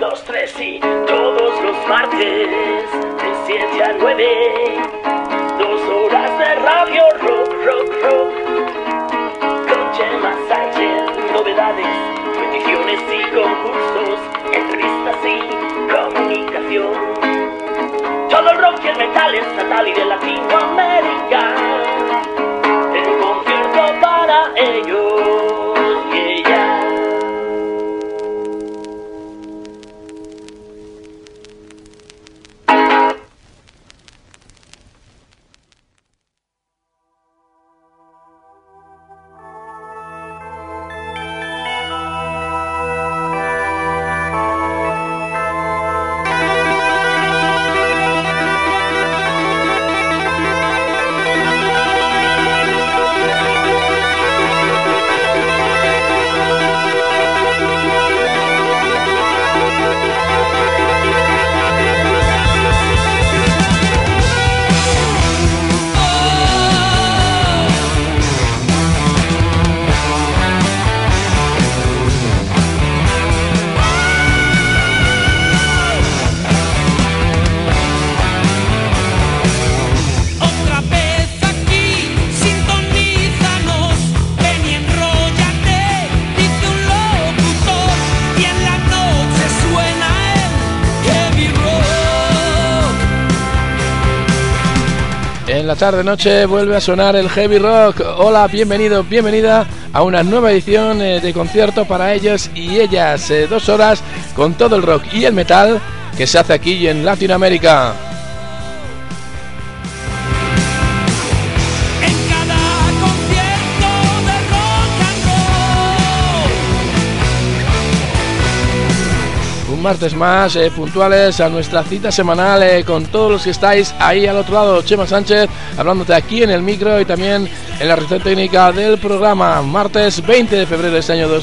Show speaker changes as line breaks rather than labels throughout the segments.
2, 3 y todos los martes de 7 a 9, 2 horas de radio rock, rock, rock, con Chema Sánchez, novedades, peticiones y concursos, entrevistas y comunicación. Todo el rock y el metal estatal y de Latinoamérica, en concierto para ellos y ellas.
En la tarde-noche vuelve a sonar el heavy rock. Hola, bienvenido, bienvenida a una nueva edición de concierto para ellos y ellas. 2 horas con todo el rock y el metal que se hace aquí en Latinoamérica. Martes más puntuales a nuestra cita semanal con todos los que estáis ahí al otro lado. Chema Sánchez hablándote aquí en el micro y también en la recepción técnica del programa. Martes 20 de febrero de este año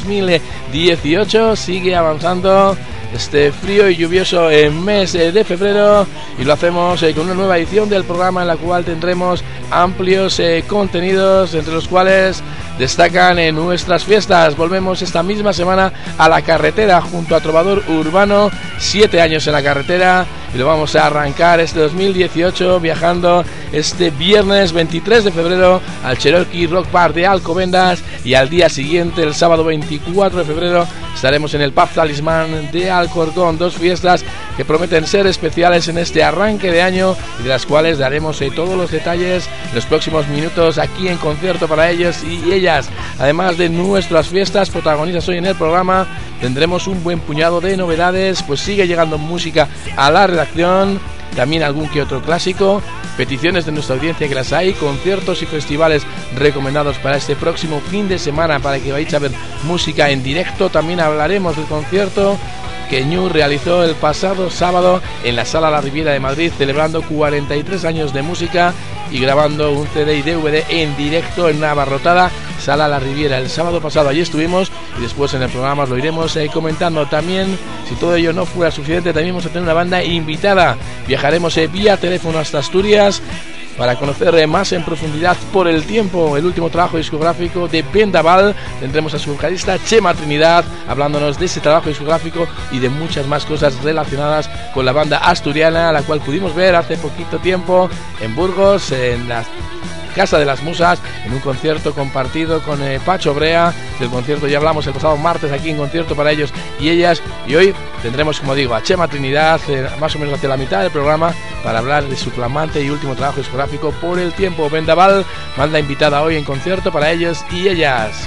2018, sigue avanzando este frío y lluvioso mes de febrero y lo hacemos con una nueva edición del programa en la cual tendremos amplios contenidos, entre los cuales destacan en nuestras fiestas. Volvemos esta misma semana a la carretera junto a Trovador Urbano, 7 años en la carretera, y lo vamos a arrancar este 2018 viajando este viernes 23 de febrero al Cherokee Rock Park de Alcobendas, y al día siguiente, el sábado 24 de febrero, estaremos en el Pub Talismán de Alcorcón. 2 fiestas que prometen ser especiales en este arranque de año y de las cuales daremos todos los detalles en los próximos minutos aquí en concierto para ellos y ellas. Además de nuestras fiestas protagonistas hoy en el programa, tendremos un buen puñado de novedades, pues sigue llegando música a la redacción, también algún que otro clásico, peticiones de nuestra audiencia que las hay, conciertos y festivales recomendados para este próximo fin de semana para que vayáis a ver música en directo. También hablaremos del concierto que Ñu realizó el pasado sábado en la Sala La Riviera de Madrid, celebrando 43 años de música y grabando un CD y DVD en directo en una abarrotada Sala La Riviera. El sábado pasado allí estuvimos y después en el programa os lo iremos comentando. También, si todo ello no fuera suficiente, también vamos a tener una banda invitada. Viajaremos vía teléfono hasta Asturias para conocer más en profundidad por el tiempo el último trabajo discográfico de Vendaval. Tendremos a su vocalista Chema Trinidad hablándonos de ese trabajo discográfico y de muchas más cosas relacionadas con la banda asturiana, la cual pudimos ver hace poquito tiempo en Burgos, en la Casa de las Musas, en un concierto compartido con Pacho Brea. Del concierto ya hablamos el pasado martes aquí en concierto para ellos y ellas, y hoy tendremos, como digo, a Chema Trinidad más o menos hacia la mitad del programa para hablar de su flamante y último trabajo discográfico por el tiempo. Vendaval, banda invitada hoy en concierto para ellos y ellas.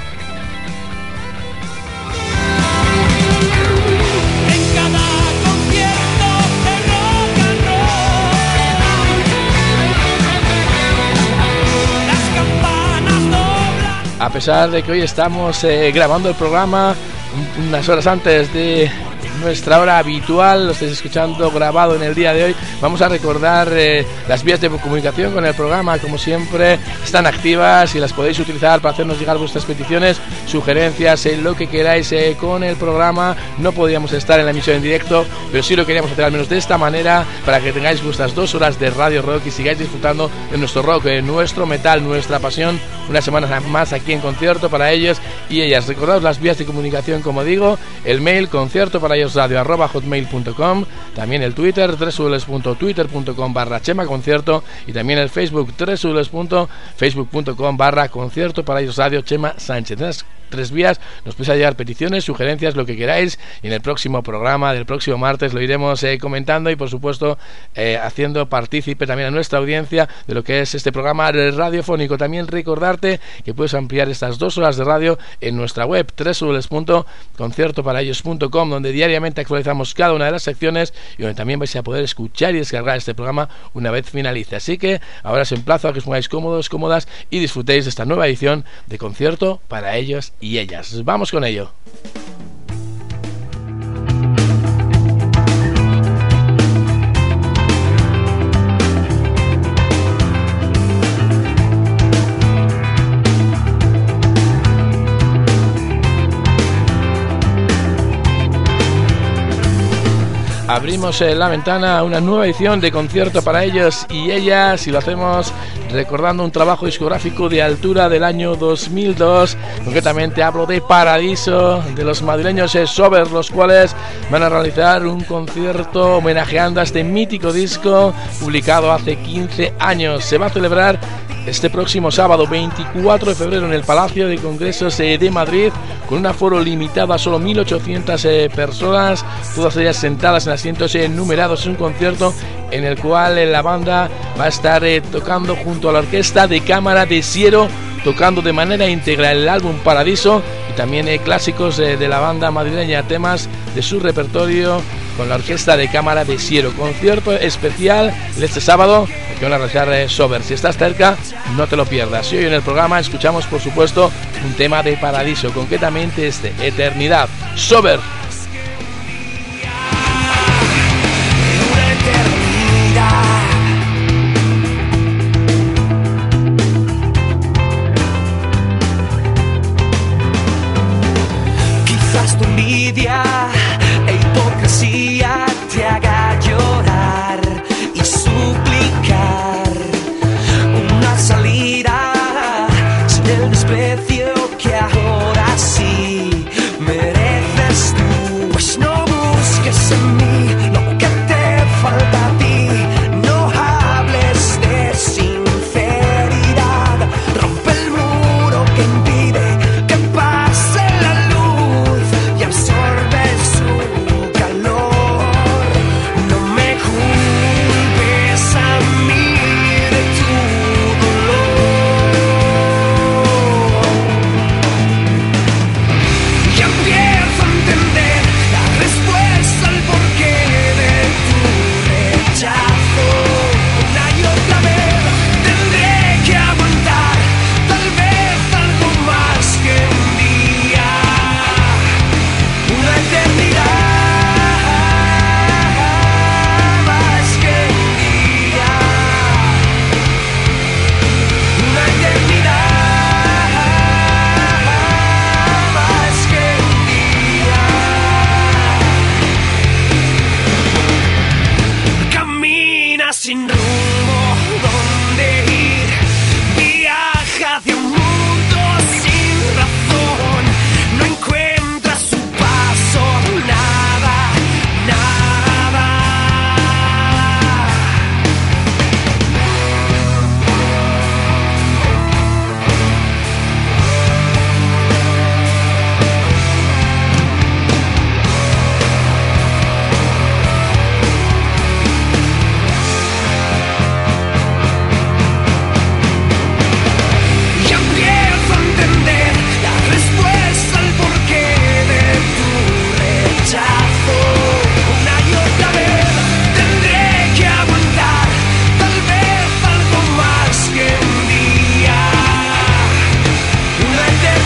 A pesar de que hoy estamos grabando el programa unas horas antes de nuestra hora habitual, lo estáis escuchando grabado en el día de hoy, vamos a recordar las vías de comunicación con el programa. Como siempre, están activas y las podéis utilizar para hacernos llegar vuestras peticiones, sugerencias, lo que queráis con el programa. No podíamos estar en la emisión en directo, pero sí lo queríamos hacer al menos de esta manera, para que tengáis vuestras 2 horas de radio rock y sigáis disfrutando de nuestro rock, nuestro metal, nuestra pasión, una semana más aquí en concierto para ellos y ellas. Recordad las vías de comunicación, como digo, el mail conciertoparellos @chemaconcerto@hotmail.com, también el Twitter www.twitter.com/chemaconcierto y también el Facebook www.facebook.com/concierto para ellos radio Chema Sánchez. 3 vías, nos podéis llegar peticiones, sugerencias, lo que queráis, y en el próximo programa del próximo martes lo iremos comentando y por supuesto haciendo partícipe también a nuestra audiencia de lo que es este programa radiofónico. También recordarte que puedes ampliar estas 2 horas de radio en nuestra web www.conciertoparaellos.com, donde diariamente actualizamos cada una de las secciones y donde también vais a poder escuchar y descargar este programa una vez finalice. Así que ahora os emplazo a que os pongáis cómodos, cómodas y disfrutéis de esta nueva edición de Concierto para Ellos y Ellas. Vamos con ello. Abrimos la ventana a una nueva edición de Concierto para Ellos y Ellas, y lo hacemos recordando un trabajo discográfico de altura del año 2002. Concretamente hablo de Paradiso, de los madrileños Sober, los cuales van a realizar un concierto homenajeando a este mítico disco publicado hace 15 años. Se va a celebrar este próximo sábado 24 de febrero en el Palacio de Congresos de Madrid, con un aforo limitado a solo 1.800 personas, todas ellas sentadas en asientos numerados. Es un concierto en el cual la banda va a estar tocando junto a la Orquesta de Cámara de Siero, tocando de manera íntegra el álbum Paradiso y también clásicos de la banda madrileña, temas de su repertorio con la Orquesta de Cámara de Siero. Concierto especial este sábado que van a realizar Sober. Si estás cerca, no te lo pierdas. Y hoy en el programa escuchamos, por supuesto, un tema de Paradiso, concretamente este, Eternidad. Sober.
Quizás tu envidia e hipocresía te haga llorar y suplicar una salida sin el desprecio que ahora sí mereces tú. Pues no busques en mí lo que te falta a ti, no hables de sinceridad, rompe el muro que impide que pase la luz y absorbe su calor. No me culpes a mí de tu dolor. Y empiezo a entender la respuesta al porqué de tu rechazo. Una y otra vez tendré que aguantar, tal vez algo más que un día, una eternidad más que un día, una eternidad más que un día. Camina sin rumbo, ¿dónde ir? Viaja hacia un mundo sin razón, no encuentra su paso, nada, nada. Y empiezo a entender la respuesta al porqué de tu rechazo. Una y otra vez tendré que aguantar, tal vez algo más que un día, una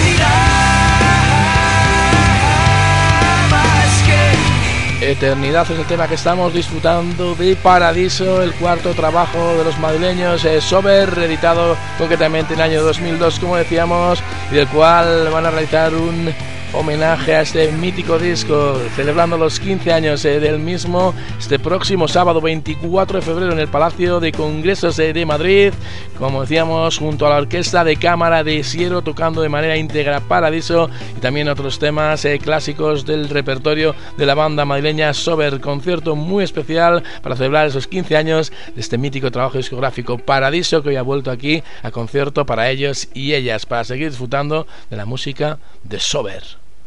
eternidad más que un día.
Eternidad es el tema que estamos disfrutando de Paradiso, el cuarto trabajo de los madrileños Sober, editado concretamente en el año 2002, como decíamos, y del cual van a realizar un homenaje a este mítico disco, celebrando los 15 años del mismo, este próximo sábado 24 de febrero en el Palacio de Congresos de Madrid, como decíamos, junto a la Orquesta de Cámara de Siero, tocando de manera íntegra Paradiso y también otros temas clásicos del repertorio de la banda madrileña Sober. Concierto muy especial para celebrar esos 15 años de este mítico trabajo discográfico Paradiso, que hoy ha vuelto aquí a concierto para ellos y ellas, para seguir disfrutando de la música de Sober.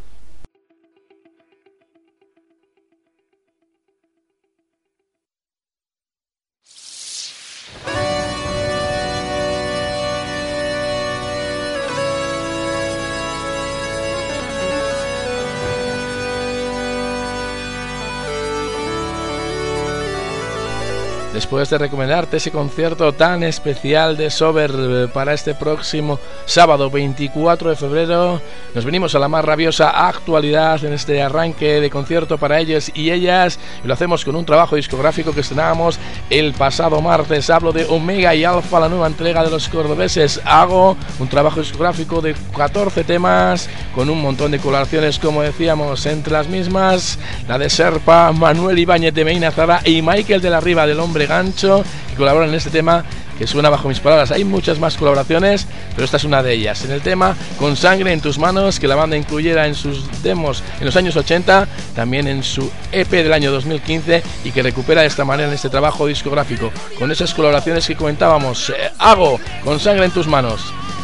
Después de recomendarte ese concierto tan especial de Sober para este próximo sábado 24 de febrero, nos venimos a la más rabiosa actualidad en este arranque de concierto para ellos y ellas, y lo hacemos con un trabajo discográfico que estrenábamos el pasado martes. Hablo de Omega y Alfa, la nueva entrega de los cordobeses Hago, un trabajo discográfico de 14 temas con un montón de colaboraciones, como decíamos, entre las mismas la de Serpa, Manuel Ibáñez de Medina Zara y Michael de la Riva del Hombre Gancho, que colaboran en este tema que suena bajo mis palabras. Hay muchas más colaboraciones, pero esta es una de ellas. En el tema Con Sangre en Tus Manos, que la banda incluyera en sus demos en los años 80, también en su EP del año 2015, y que recupera de esta manera en este trabajo discográfico, con esas colaboraciones que comentábamos. Hago, Con Sangre en Tus Manos.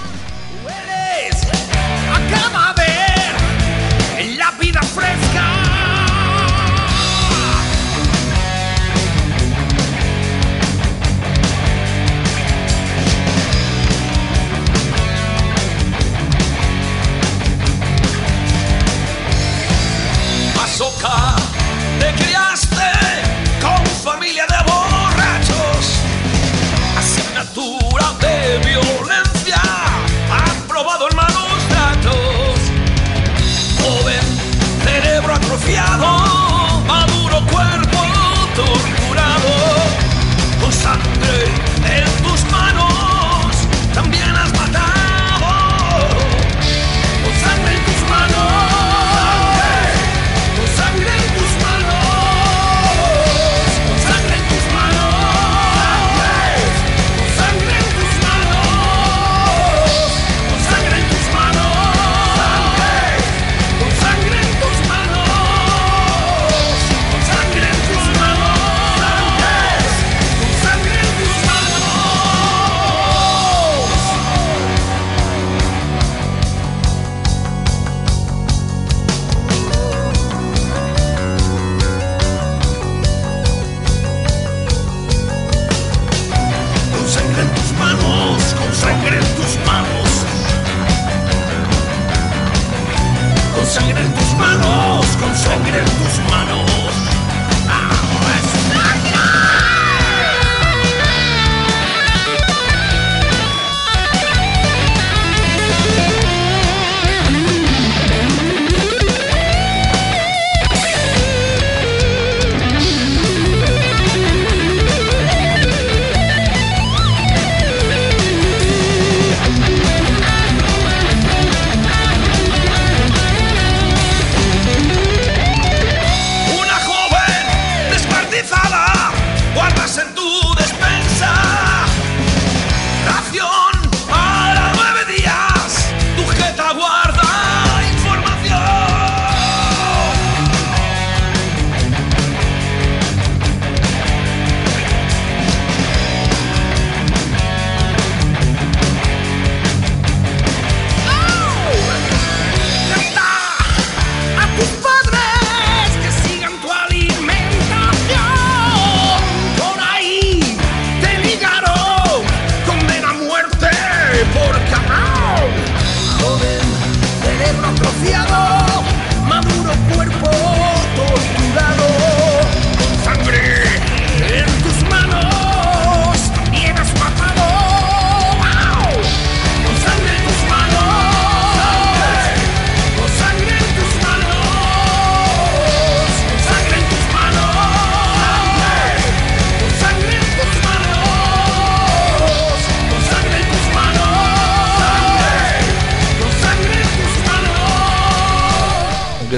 Acaba de ver la vida fresca. Te criaste con familia de borrachos, asignatura de violencia, aprobado en malos tratos. Joven, cerebro atrofiado, maduro cuerpo torturado. Con sangre en tus manos, también has matado. Con sangre en tus manos. Sangre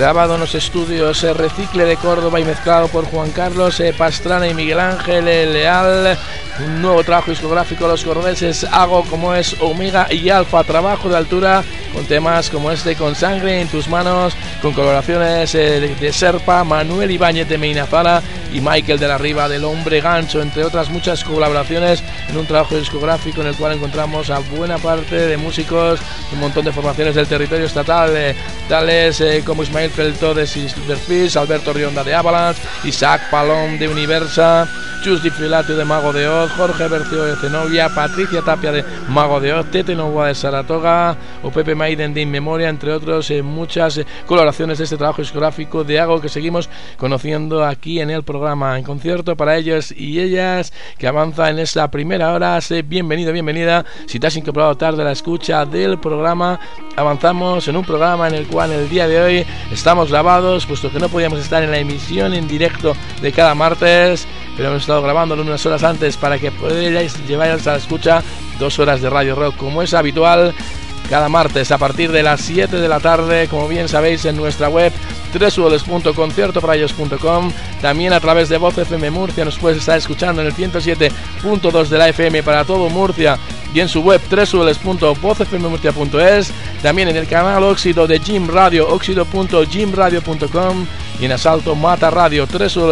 grabado en los estudios Recicle de Córdoba y mezclado por Juan Carlos Pastrana y Miguel Ángel Leal. Un nuevo trabajo discográfico, los cordobeses Hago, como es Omega y Alfa, trabajo de altura con temas como este, Con sangre en tus manos, con colaboraciones de Serpa, Manuel Ibáñez de Meinazara y Michael de la Riva del Hombre Gancho, entre otras muchas colaboraciones en un trabajo discográfico en el cual encontramos a buena parte de músicos, un montón de formaciones del territorio estatal, tales como Ismael Feltó de Silverfish, Alberto Rionda de Avalanche, Isaac Palom de Universa, Chus Di Filatio de Mago de Oz, Jorge Bercio de Zenobia, Patricia Tapia de Mago de Oz, Tete Novoa de Saratoga o Pepe Maiden de Inmemoria, entre otros muchas colaboraciones de este trabajo discográfico de Hago que seguimos conociendo aquí en el programa. En concierto para ellos y ellas que avanza en esta primera hora. Bienvenido, bienvenida. Si te has incorporado tarde a la escucha del programa, avanzamos en un programa en el cual el día de hoy estamos grabados, puesto que no podíamos estar en la emisión en directo de cada martes, pero hemos estado grabándolo unas horas antes para que podáis llevaros a la escucha 2 horas de Radio Rock, como es habitual, cada martes a partir de las 7 de la tarde, como bien sabéis, en nuestra web www.conciertoparellos.com, también a través de Voz FM Murcia nos puedes estar escuchando en el 107.2 de la FM para todo Murcia y en su web www.vozfmmurcia.es, también en el canal Óxido de Jim Radio, óxido.jimradio.com, y en Asalto Mata Radio,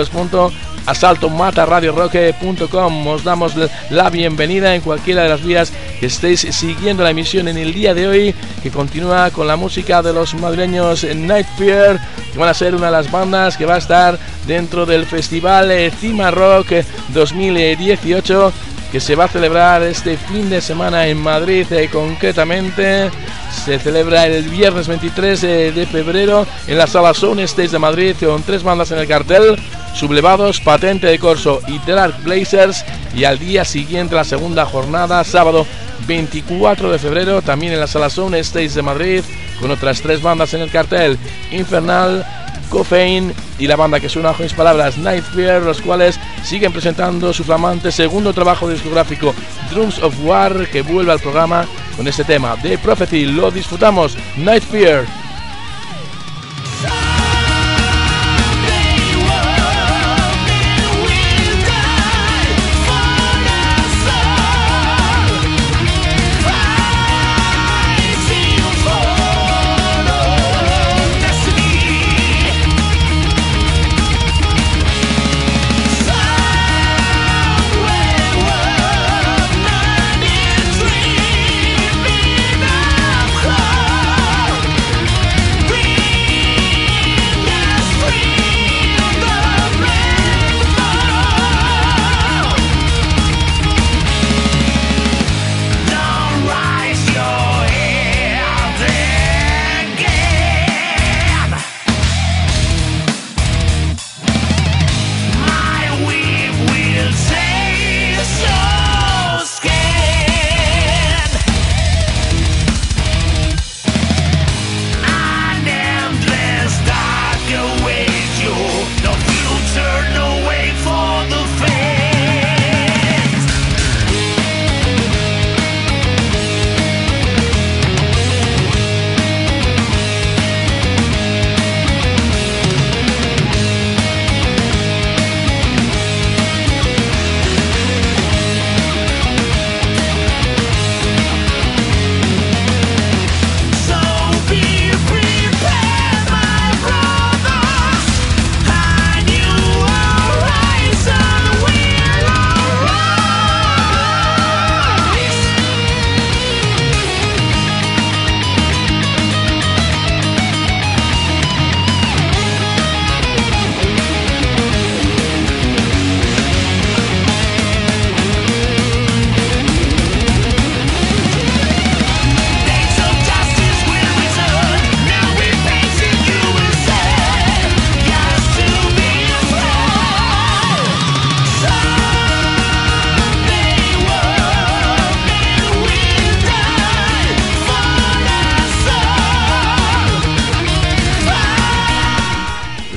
www.asaltomataradiorock.com. Os damos la bienvenida en cualquiera de las vías que estéis siguiendo la emisión en el día de hoy, que continúa con la música de los madrileños Night Fear, que van a ser una de las bandas que va a estar dentro del festival Cima Rock 2018, que se va a celebrar este fin de semana en Madrid. Concretamente se celebra el viernes 23 de febrero en la sala Sound Stage de Madrid, con 3 bandas en el cartel: Sublevados, Patente de Corso y Dark Blazers. Y al día siguiente, la segunda jornada, sábado 24 de febrero, también en la sala Sound Stage de Madrid, con otras 3 bandas en el cartel: Infernal, Coffein y la banda que suena bajo mis palabras, Night Fear, los cuales siguen presentando su flamante segundo trabajo discográfico, Drums of War, que vuelve al programa con este tema de Prophecy. Lo disfrutamos, Night Fear.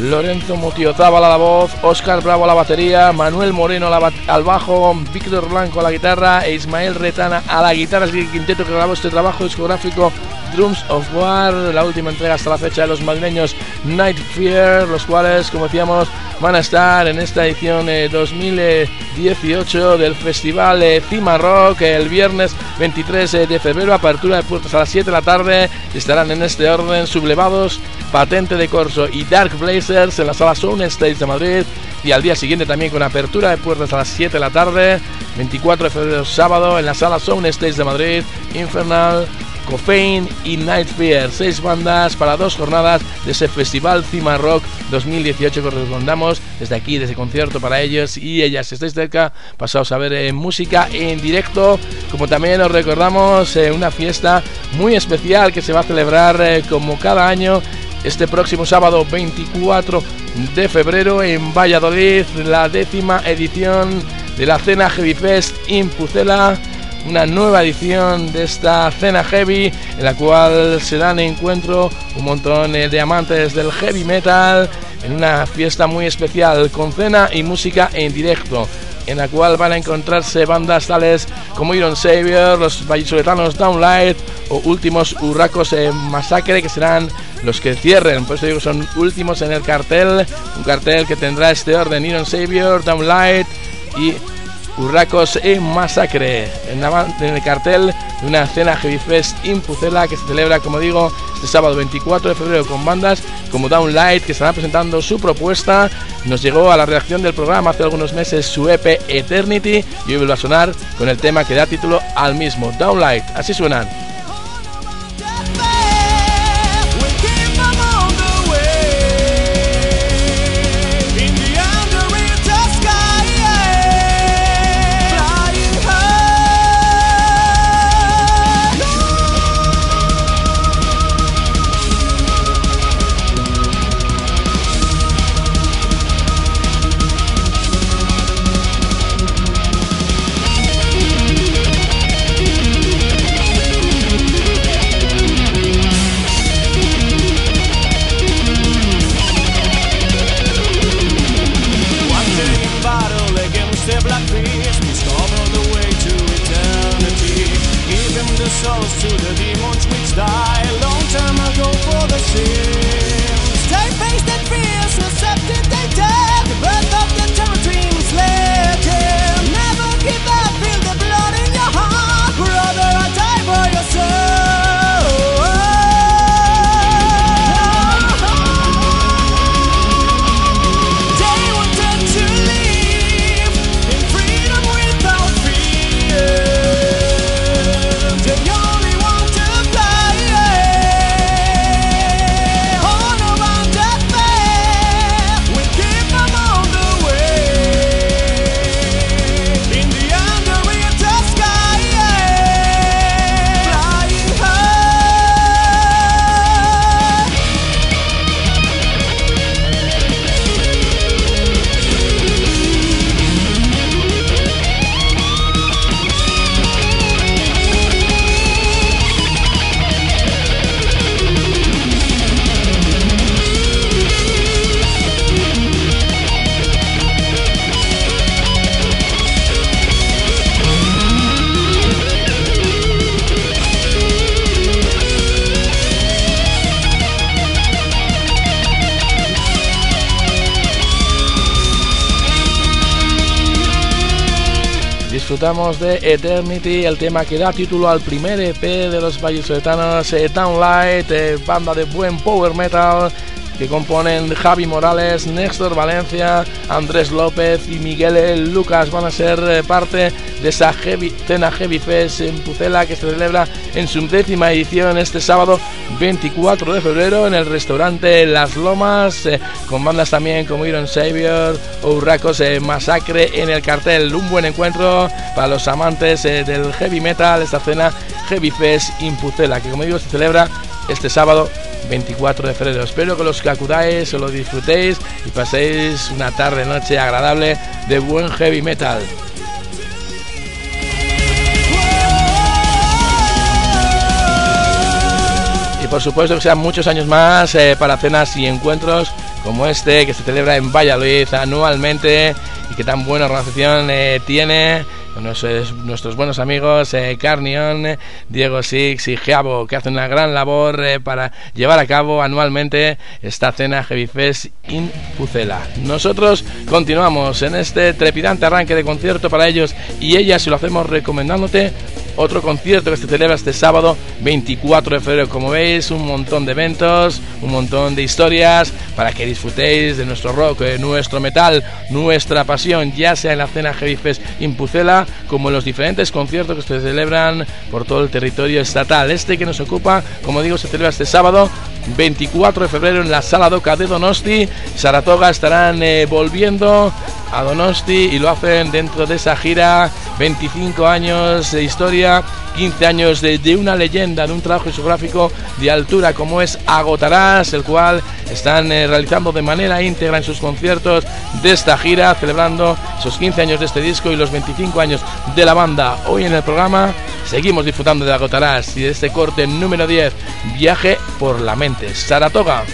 Lorenzo Mutiozábal a la voz, Óscar Bravo a la batería, Manuel Moreno al bajo, Víctor Blanco a la guitarra e Ismael Retana a la guitarra. Es el quinteto que grabó este trabajo discográfico Drums of War, la última entrega hasta la fecha de los madrileños Night Fear, los cuales, como decíamos, van a estar en esta edición 2018 del festival Cima Rock el viernes 23 de febrero, apertura de puertas a las 7 de la tarde. Estarán en este orden Sublevados, Patente de Corso y Dark Blazers en la sala Soundstage de Madrid, y al día siguiente también con apertura de puertas a las 7 de la tarde, 24 de febrero sábado, en la sala Soundstage de Madrid, Infernal, Coffein y Night Fear, 6 bandas para 2 jornadas de ese festival Cima Rock 2018 que os recomendamos desde aquí, desde concierto para ellos y ellas. Si estáis cerca, pasaos a ver música en directo, como también os recordamos una fiesta muy especial que se va a celebrar como cada año este próximo sábado 24 de febrero en Valladolid, la 10ª edición de la Cena Heavy Fest in Pucela. Una nueva edición de esta cena heavy en la cual se dan encuentro un montón de amantes del heavy metal en una fiesta muy especial con cena y música en directo, en la cual van a encontrarse bandas tales como Iron Savior, los vallisoletanos Downlight o Últimos Urracos Massacre, que serán los que cierren. Por eso digo, son últimos en el cartel, un cartel que tendrá este orden: Iron Savior, Downlight y Urracos Massacre en el cartel de una cena Heavy Fest in Pucela que se celebra, como digo, este sábado 24 de febrero con bandas como Downlight, que estarán presentando su propuesta. Nos llegó a la redacción del programa hace algunos meses su EP Eternity y hoy vuelve a sonar con el tema que da título al mismo, Downlight. Así suenan.
Souls to the demons which die a long time ago for the sins. They faced that fears, accepted they dead. The birth of the terror dreams led him. Never give up, feel the blood in your heart. Brother, I die for your soul. They wanted to live in freedom without fear. They only want to fly, on around that fair. We keep them on the way. In the underwater sky, flying
Disfrutamos de Eternity, el tema que da título al primer EP de los vallisoletanos Downlight, banda de buen power metal que componen Javi Morales, Néstor Valencia, Andrés López y Miguel Lucas. Van a ser parte de esa cena Heavy Fest en Pucela que se celebra en su 10ª edición este sábado 24 de febrero en el restaurante Las Lomas, con bandas también como Iron Savior o Urracos Massacre en el cartel. Un buen encuentro para los amantes del heavy metal, esta cena Heavy Fest in Pucela, que como digo se celebra este sábado 24 de febrero. Espero que los que acudáis o lo disfrutéis y paséis una tarde noche agradable de buen heavy metal. por supuesto que sean muchos años más para cenas y encuentros como este que se celebra en Valladolid anualmente y que tan buena organización tiene con nuestros buenos amigos Carnion, Diego Six y Giabo, que hacen una gran labor para llevar a cabo anualmente esta cena Heavy Fest in Pucela. Nosotros continuamos en este trepidante arranque de concierto para ellos y ellas, y lo hacemos recomendándote otro concierto que se celebra este sábado 24 de febrero. Como veis, un montón de eventos, un montón de historias para que disfrutéis de nuestro rock, nuestro metal, nuestra pasión, ya sea en la cena Heavy Fest in Pucela como en los diferentes conciertos que se celebran por todo el territorio estatal. Este que nos ocupa, como digo, se celebra este sábado 24 de febrero en la Sala Doca de Donosti. Saratoga estarán volviendo a Donosti y lo hacen dentro de esa gira 25 años de historia, 15 años de una leyenda, de un trabajo discográfico de altura como es Agotarás, el cual están realizando de manera íntegra en sus conciertos de esta gira, celebrando esos 15 años de este disco y los 25 años de la banda. Hoy en el programa seguimos disfrutando de Agotarás y de este corte número 10, Viaje por la Mente, Saratoga.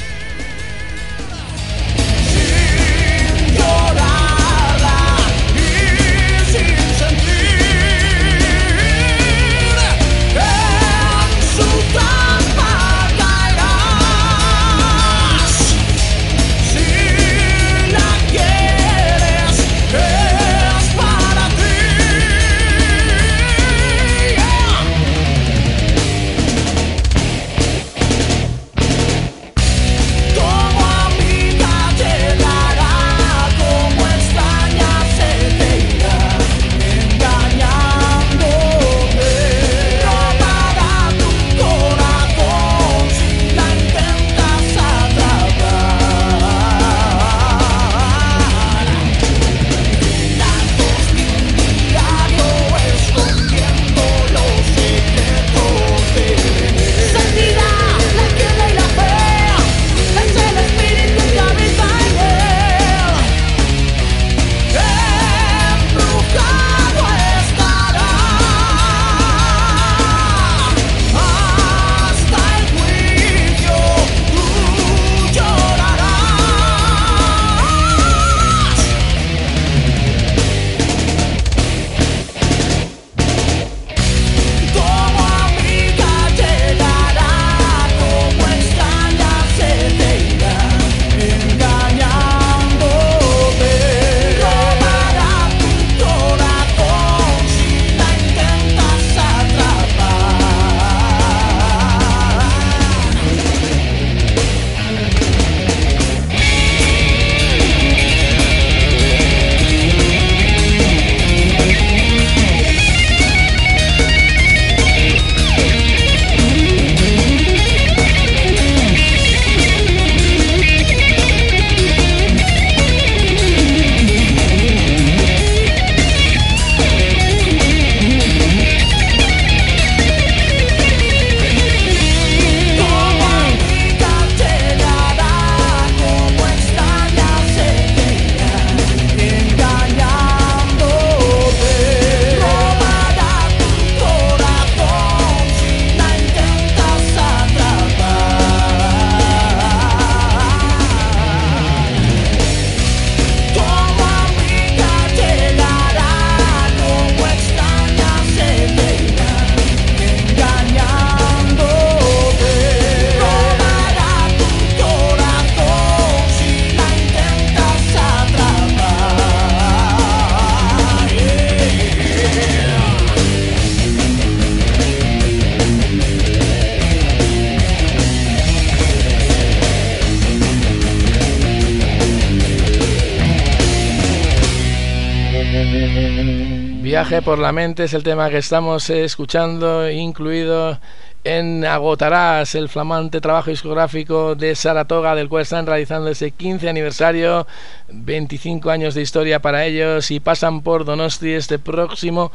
Viaje por la Mente es el tema que estamos escuchando, incluido en Agotarás, el flamante trabajo discográfico de Saratoga, del cual están realizando ese 15 aniversario, 25 años de historia para ellos, y pasan por Donosti este próximo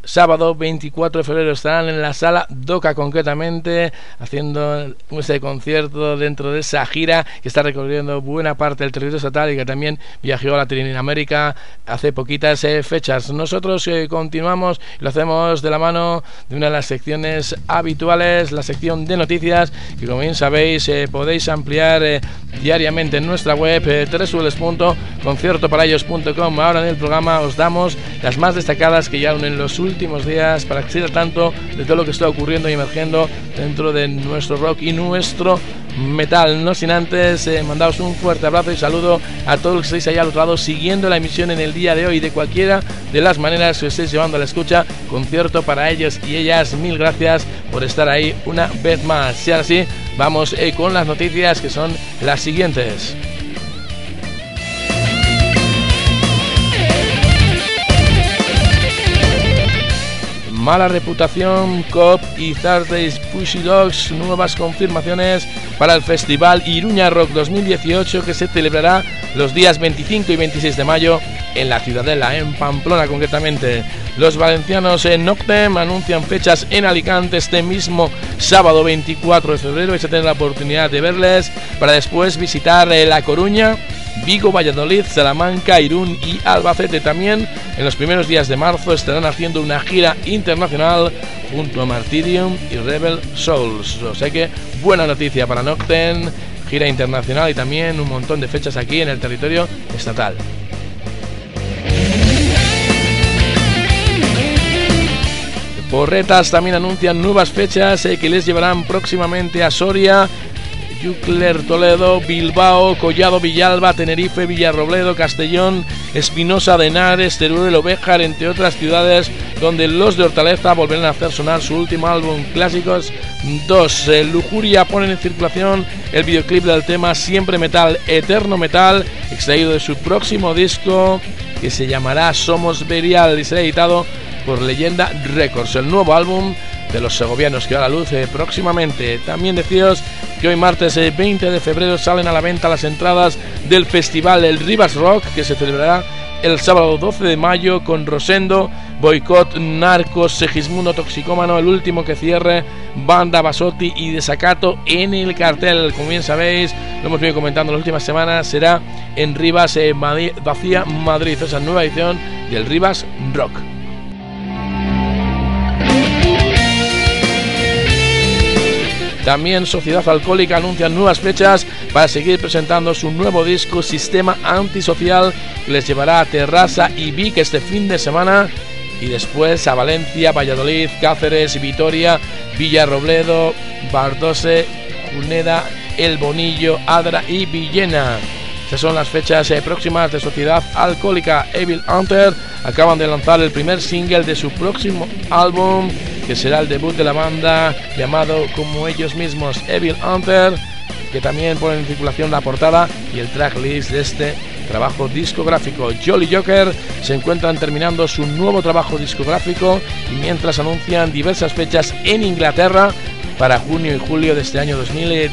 sábado 24 de febrero estarán en la Sala Doca, concretamente haciendo ese concierto dentro de esa gira que está recorriendo buena parte del territorio estatal y que también viajó a Latinoamérica hace poquitas fechas. Nosotros continuamos y lo hacemos de la mano de una de las secciones habituales, la sección de noticias, que como bien sabéis podéis ampliar diariamente en nuestra web www.conciertoparellos.com. Ahora en el programa os damos las más destacadas que llegaron en los últimos días para que estéis al tanto de todo lo que está ocurriendo y emergiendo dentro de nuestro rock y nuestro metal. No sin antes mandaros un fuerte abrazo y saludo a todos los que estáis allá al otro lado siguiendo la emisión en el día de hoy, de cualquiera de las maneras que estéis llevando a la escucha. Concierto para ellos y ellas, mil gracias por estar ahí una vez más. Y ahora sí, vamos con las noticias, que son las siguientes. Mala reputación, Cop y Thursday's Pushy Dogs, nuevas confirmaciones para el Festival Iruña Rock 2018, que se celebrará los días 25 y 26 de mayo en la Ciudadela, en Pamplona concretamente. Los valencianos en Noctem anuncian fechas en Alicante este mismo sábado 24 de febrero y se tendrá la oportunidad de verles para después visitar La Coruña, Vigo, Valladolid, Salamanca, Irún y Albacete. También en los primeros días de marzo estarán haciendo una gira internacional junto a Martyrium y Rebel Souls. O sea que buena noticia para Noctem, gira internacional y también un montón de fechas aquí en el territorio estatal. Porretas también anuncian nuevas fechas que les llevarán próximamente a Soria, Yucler, Toledo, Bilbao, Collado, Villalba, Tenerife, Villarrobledo, Castellón, Espinosa de Henares, Teruel, Ovejar, entre otras ciudades, donde los de Hortaleza volverán a hacer sonar su último álbum, Clásicos 2. Lujuria ponen en circulación el videoclip del tema Siempre Metal, Eterno Metal, extraído de su próximo disco, que se llamará Somos Berial y será editado por Leyenda Records, el nuevo álbum de los segovianos que va a la luz próximamente. También deciros que hoy martes 20 de febrero salen a la venta las entradas del festival El Rivas Rock, que se celebrará el sábado 12 de mayo con Rosendo, Boicot, Narcos, Segismundo Toxicómano, El Último que Cierre, Banda Basotti y Desacato en el cartel. Como bien sabéis, lo hemos venido comentando en las últimas semanas, será en Rivas Vacía, Madrid, esa nueva edición del Rivas Rock. También Sociedad Alcohólica anuncia nuevas fechas para seguir presentando su nuevo disco Sistema Antisocial, que les llevará a Terrassa y Vic este fin de semana, y después a Valencia, Valladolid, Cáceres, Vitoria, Villarrobledo, Bardose, Juneda, El Bonillo, Adra y Villena. Estas son las fechas próximas de Sociedad Alcohólica. Evil Hunter acaban de lanzar el primer single de su próximo álbum, que será el debut de la banda, llamado como ellos mismos Evil Hunter, que también ponen en circulación la portada y el tracklist de este trabajo discográfico. Jolly Joker se encuentran terminando su nuevo trabajo discográfico y mientras anuncian diversas fechas en Inglaterra para junio y julio de este año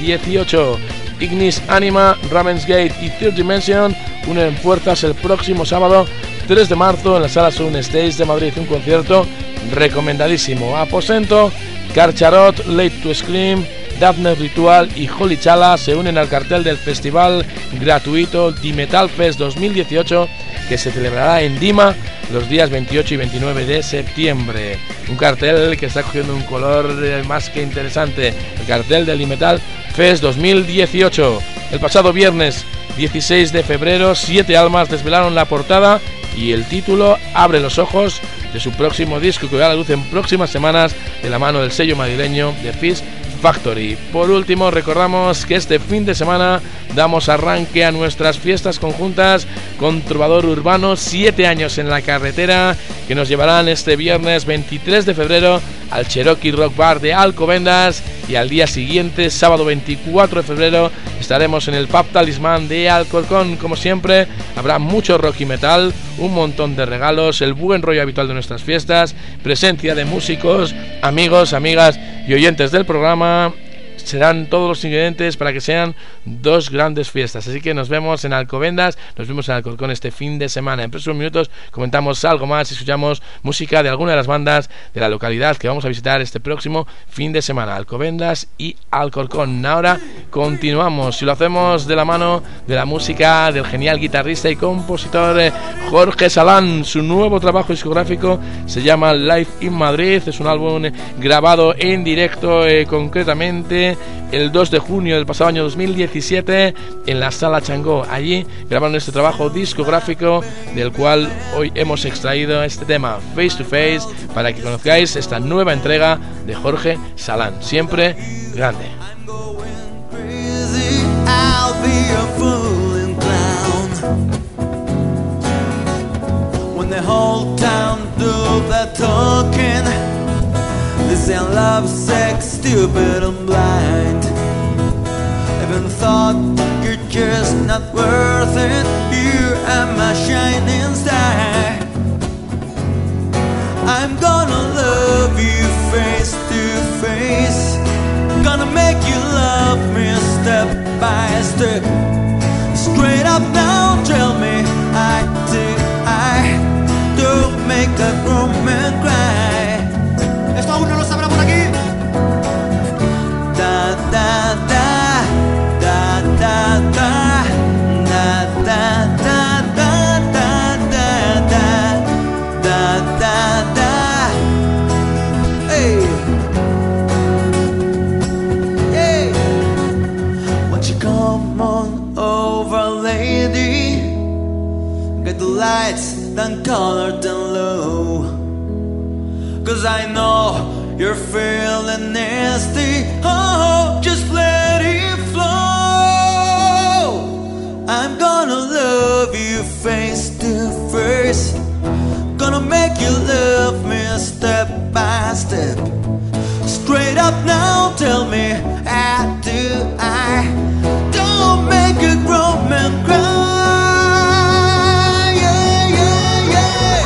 2018. Ignis Anima, Ravensgate y Third Dimension unen fuerzas el próximo sábado 3 de marzo en la Sala Sound Stage de Madrid, un concierto recomendadísimo. Aposento, Carcharot, Late to Scream, Daphne Ritual y Holy Chala se unen al cartel del festival gratuito The Metal Fest 2018, que se celebrará en Dima los días 28 y 29 de septiembre. Un cartel que está cogiendo un color más que interesante, el cartel del The Metal Fest 2018. El pasado viernes 16 de febrero, 7 almas desvelaron la portada y el título Abre los ojos de su próximo disco, que verá la luz en próximas semanas de la mano del sello madrileño de Fist Factory. Por último, recordamos que este fin de semana damos arranque a nuestras fiestas conjuntas con Trovador Urbano, 7 años en la carretera, que nos llevarán este viernes 23 de febrero al Cherokee Rock Bar de Alcobendas, y al día siguiente, sábado 24 de febrero, estaremos en el Pub Talismán de Alcorcón. Como siempre, habrá mucho rock y metal, un montón de regalos, el buen rollo habitual de nuestras fiestas, presencia de músicos, amigos, amigas y oyentes del programa, serán todos los ingredientes para que sean dos grandes fiestas. Así que nos vemos en Alcobendas, nos vemos en Alcorcón este fin de semana. En próximos minutos comentamos algo más y escuchamos música de alguna de las bandas de la localidad que vamos a visitar este próximo fin de semana, Alcobendas y Alcorcón. Ahora continuamos y lo hacemos de la mano de la música del genial guitarrista y compositor Jorge Salán. Su nuevo trabajo discográfico se llama Live in Madrid, es un álbum grabado en directo, concretamente el 2 de junio del pasado año 2017 en la Sala Changó. Allí grabaron este trabajo discográfico del cual hoy hemos extraído este tema, Face to Face, para que conozcáis esta nueva entrega de Jorge Salán, siempre grande.
I'll be a fool and clown when the whole town do that talking. They say I'm love, sex, stupid and blind. Even thought you're just not worth it. You are my shining star. I'm gonna love you face to face. Gonna make you love me step by step. Straight up now, tell me I don't make a grown man cry. Esto aún no lo sabrá por aquí. Da da da da da da da da da da da da da da. Hey. Come on over, lady. Get the lights down, colored and low. 'Cause I know you're feeling nasty. Oh, just let it flow. I'm gonna love you face to face. Gonna make you love me step by step. Straight up now, tell me how do I? Don't make a grown man cry. Yeah, yeah, yeah.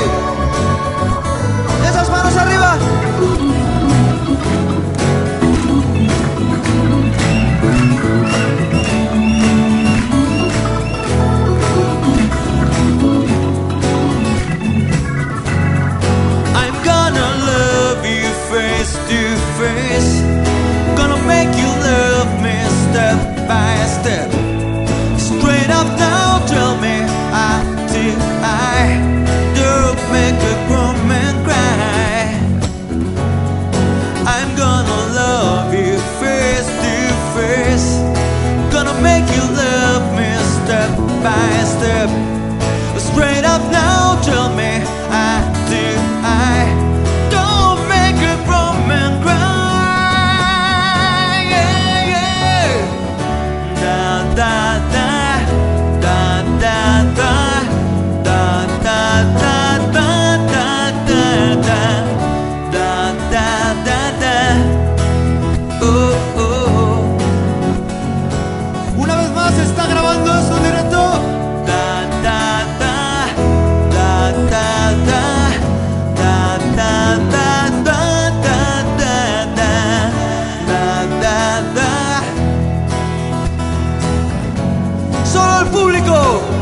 Esas manos arriba. I'm gonna love you face to face. Gonna make you love me step by step. Straight up now, tell me I don't make a grown man cry. I'm gonna love you face to face. Gonna make you love me step by step. Straight up now, tell me I don't make a grown man cry. Da da da da da da da da da da da da da da da. Oh oh. Una vez más se está grabando esto en directo. Da da da da da da da da da da da da da. Solo el público.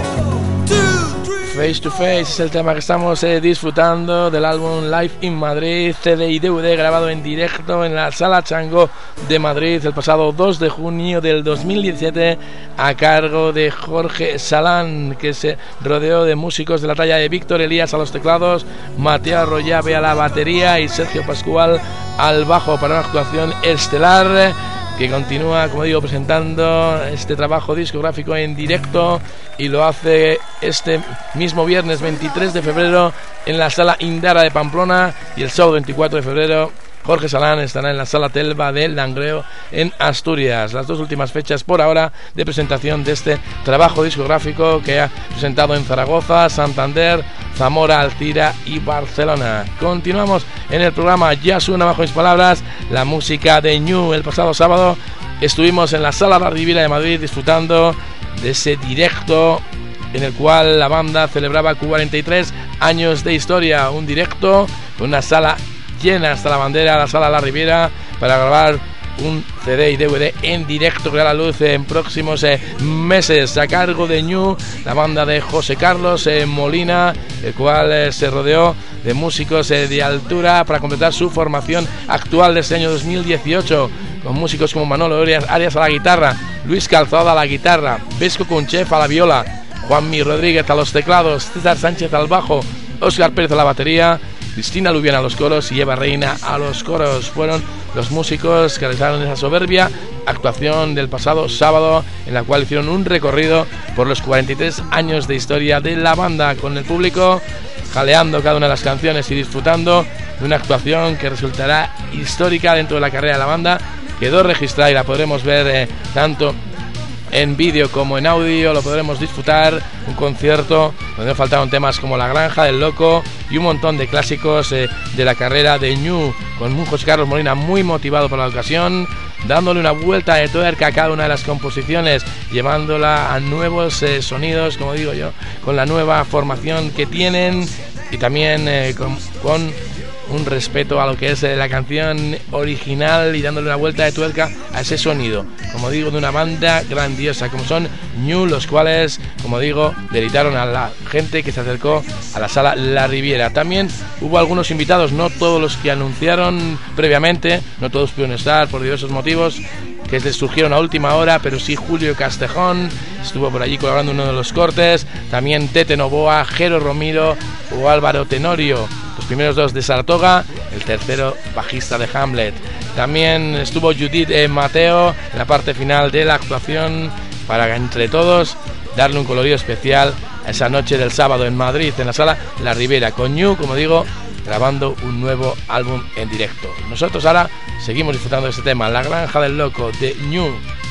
Face to Face es el tema que estamos disfrutando del álbum Live in Madrid, CD y DVD grabado en directo en la Sala Changó de Madrid el pasado 2 de junio del 2017 a cargo de Jorge Salán, que se rodeó de músicos de la talla de Víctor Elías a los teclados, Mateo Arroyave a la batería y Sergio Pascual al bajo para una actuación estelar que continúa, como digo, presentando este trabajo discográfico en directo y lo hace este mismo viernes 23 de febrero en la Sala Indara de Pamplona y el sábado 24 de febrero Jorge Salán estará en la Sala Telva de Langreo en Asturias. Las dos últimas fechas por ahora de presentación de este trabajo discográfico que ha presentado en Zaragoza, Santander, Zamora, Alcira y Barcelona. Continuamos en el programa Ya suena bajo mis palabras la música de Ñu. El pasado sábado estuvimos en la Sala La Riviera de Madrid disfrutando de ese directo en el cual la banda celebraba 43 años de historia. Un directo con una sala llena hasta la bandera, la Sala La Riviera, para grabar un CD y DVD en directo que da la luz en próximos meses a cargo de Ñu, la banda de José Carlos Molina, el cual se rodeó de músicos de altura para completar su formación actual de este año 2018, con músicos como Manolo Arias a la guitarra, Luis Calzado a la guitarra, Vesco Conchef a la viola, Juanmi Rodríguez a los teclados, César Sánchez al bajo, Óscar Pérez a la batería, Cristina Lubián a los coros y Eva Reina a los coros. Fueron los músicos que realizaron esa soberbia actuación del pasado sábado, en la cual hicieron un recorrido por los 43 años de historia de la banda, con el público jaleando cada una de las canciones y disfrutando de una actuación que resultará histórica dentro de la carrera de la banda. Quedó registrada y la podremos ver tanto en vídeo como en audio, lo podremos disfrutar. Un concierto donde no faltaron temas como La Granja del Loco y un montón de clásicos de la carrera de Ñu, con un José Carlos Molina muy motivado por la ocasión, dándole una vuelta de tuerca a cada una de las composiciones, llevándola a nuevos sonidos, como digo yo, con la nueva formación que tienen, y también con un respeto a lo que es la canción original y dándole una vuelta de tuerca a ese sonido, como digo, de una banda grandiosa como son Ñu, los cuales, como digo, deleitaron a la gente que se acercó a la sala La Riviera. También hubo algunos invitados, no todos los que anunciaron previamente, no todos pudieron estar por diversos motivos que les surgieron a última hora, pero sí Julio Castejón estuvo por allí colaborando en uno de los cortes, también Tete Novoa, Jero Romero o Álvaro Tenorio, los primeros dos de Saratoga, el tercero bajista de Hamlet. También estuvo Judith Mateo en la parte final de la actuación para, entre todos, darle un colorido especial a esa noche del sábado en Madrid, en la sala La Riviera, con Ñu, como digo, grabando un nuevo álbum en directo. Nosotros ahora seguimos disfrutando de este tema, La Granja del Loco, de Ñu.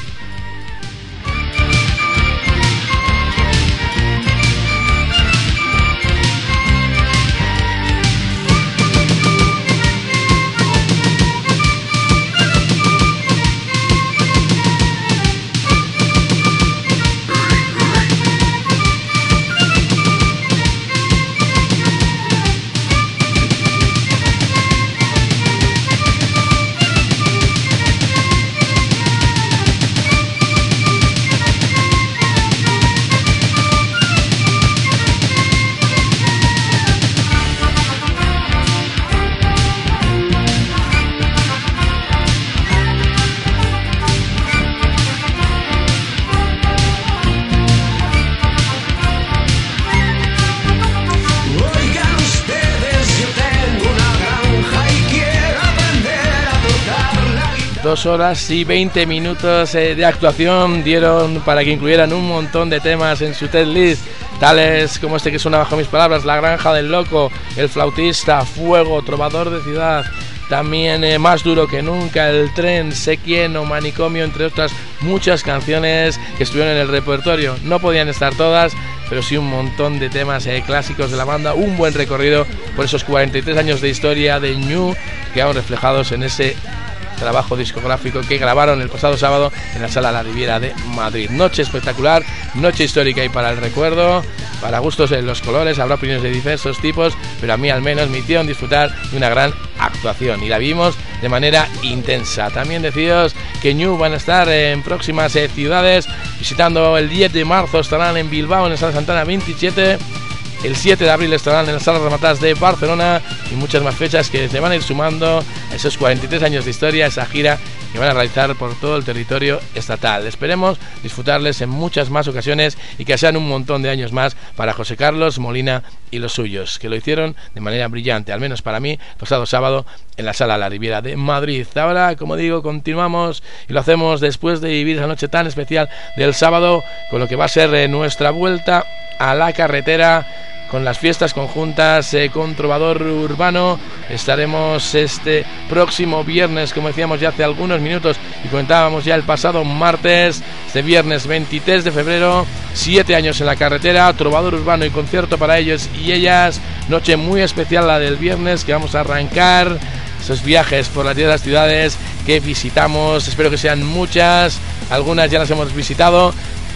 2 horas y 20 minutos de actuación dieron para que incluyeran un montón de temas en su set list, tales como este que suena bajo mis palabras, La Granja del Loco, El Flautista, Fuego, Trovador de Ciudad, también Más Duro que Nunca, El Tren, Sé Quién o Manicomio, entre otras muchas canciones que estuvieron en el repertorio. No podían estar todas, pero sí un montón de temas clásicos de la banda, un buen recorrido por esos 43 años de historia de Ñu, que quedaron reflejados en ese trabajo discográfico que grabaron el pasado sábado en la sala La Riviera de Madrid. Noche espectacular, noche histórica y para el recuerdo, para gustos en los colores, habrá opiniones de diversos tipos, pero a mí al menos me hicieron disfrutar de una gran actuación y la vimos de manera intensa. También deciros que Ñu van a estar en próximas ciudades, visitando el 10 de marzo estarán en Bilbao, en la sala Santana 27, el 7 de abril estarán en las salas rematadas de Barcelona y muchas más fechas que se van a ir sumando a esos 43 años de historia, esa gira que van a realizar por todo el territorio estatal. Esperemos disfrutarles en muchas más ocasiones y que sean un montón de años más para José Carlos Molina y los suyos, que lo hicieron de manera brillante, al menos para mí, pasado sábado en la sala La Riviera de Madrid. Ahora, como digo, continuamos y lo hacemos después de vivir esa noche tan especial del sábado con lo que va a ser nuestra vuelta a la carretera, con las fiestas conjuntas con Trovador Urbano. Estaremos este próximo viernes, como decíamos ya hace algunos minutos y comentábamos ya el pasado martes, este viernes 23 de febrero, 7 años en la carretera, Trovador Urbano y concierto para ellos y ellas. Noche muy especial la del viernes, que vamos a arrancar esos viajes por las 10 de las ciudades que visitamos. Espero que sean muchas, algunas ya las hemos visitado,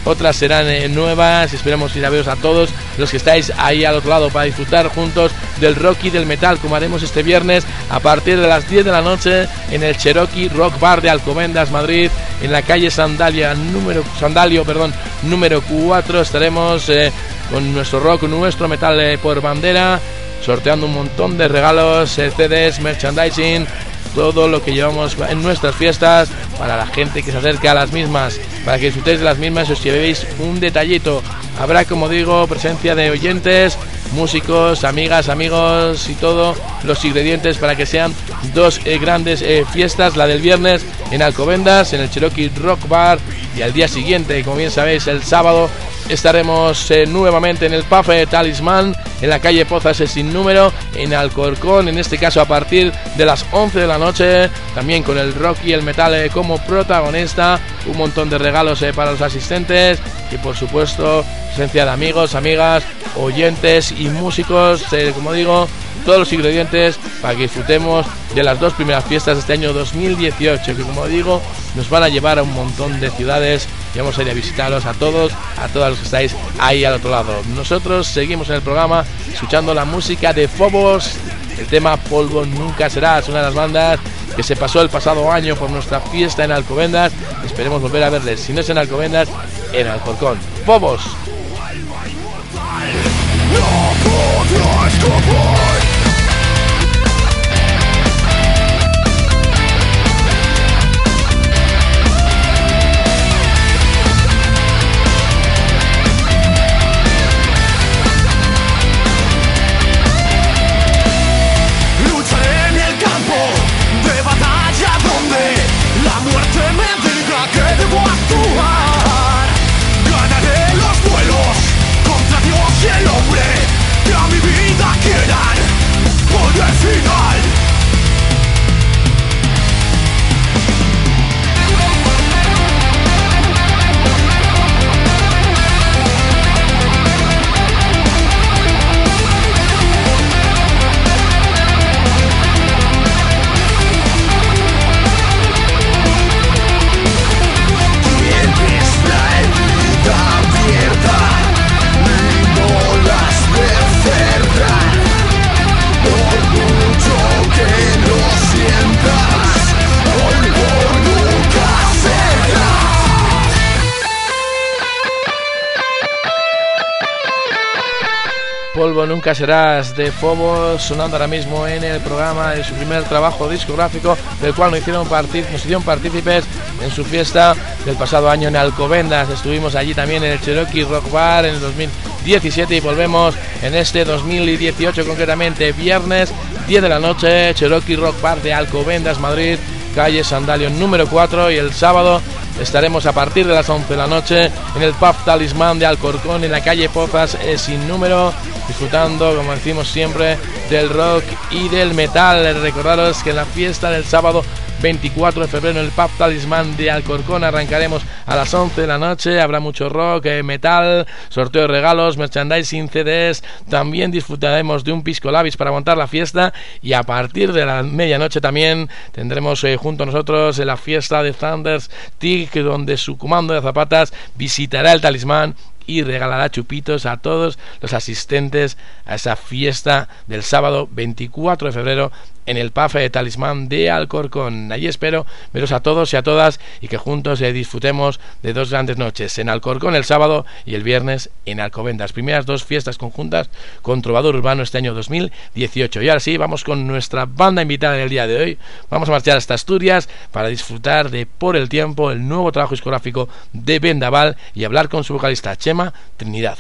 otras serán nuevas. Esperamos ir a veros a todos los que estáis ahí al otro lado para disfrutar juntos del rock y del metal, como haremos este viernes a partir de las 10 de la noche en el Cherokee Rock Bar de Alcobendas, Madrid, en la calle Sandalio número 4. Estaremos con nuestro rock, nuestro metal por bandera, sorteando un montón de regalos, CDs, merchandising, todo lo que llevamos en nuestras fiestas para la gente que se acerca a las mismas, para que disfrutéis de las mismas y os llevéis un detallito. Habrá, como digo, presencia de oyentes, músicos, amigas, amigos y todos los ingredientes para que sean dos grandes fiestas, la del viernes en Alcobendas, en el Cherokee Rock Bar, y al día siguiente, como bien sabéis, el sábado estaremos nuevamente en el Pub Talismán, en la calle Pozas sin número, en Alcorcón, en este caso a partir de las 11 de la noche, también con el rock y el metal como protagonista, un montón de regalos para los asistentes y por supuesto presencia de amigos, amigas, oyentes y músicos, como digo, todos los ingredientes para que disfrutemos de las dos primeras fiestas de este año 2018, que como digo nos van a llevar a un montón de ciudades y vamos a ir a visitaros a todos, a todos los que estáis ahí al otro lado. Nosotros seguimos en el programa escuchando la música de Phobos, el tema Polvo Nunca Serás, una de las bandas que se pasó el pasado año por nuestra fiesta en Alcobendas. Esperemos volver a verles, si no es en Alcobendas, en Alcorcón. Phobos.
El hombre que a mi vida quieran por el final. Tienes la herida abierta, por mucho que lo sientas, polvo nunca serás.
Polvo Nunca Serás de Phobos, sonando ahora mismo en el programa de su primer trabajo discográfico, del cual nos hicieron partícipes en su fiesta del pasado año en Alcobendas. Estuvimos allí también en el Cherokee Rock Bar en el 2017 y volvemos en este 2018, concretamente viernes 10 de la noche, Cherokee Rock Bar de Alcobendas, Madrid, calle Sandalio número 4, y el sábado estaremos a partir de las 11 de la noche en el Pub Talismán de Alcorcón, en la calle Pozas sin número, disfrutando, como decimos siempre, del rock y del metal. Recordaros que en la fiesta del sábado 24 de febrero en el Pub Talismán de Alcorcón arrancaremos a las 11 de la noche, habrá mucho rock, metal, sorteo de regalos, merchandising, CDs, también disfrutaremos de un pisco labis para montar la fiesta, y a partir de la medianoche también tendremos junto a nosotros la fiesta de Thunders Tick, donde su comando de zapatas visitará el Talismán y regalará chupitos a todos los asistentes a esa fiesta del sábado 24 de febrero en el Pub Talismán de Alcorcón. Allí espero veros a todos y a todas y que juntos disfrutemos de dos grandes noches en Alcorcón el sábado y el viernes en Alcobendas. Primeras dos fiestas conjuntas con Trovador Urbano este año 2018. Y ahora sí, vamos con nuestra banda invitada del día de hoy. Vamos a marchar hasta Asturias para disfrutar de Por el Tiempo, el nuevo trabajo discográfico de Vendaval, y hablar con su vocalista Chema Trinidad.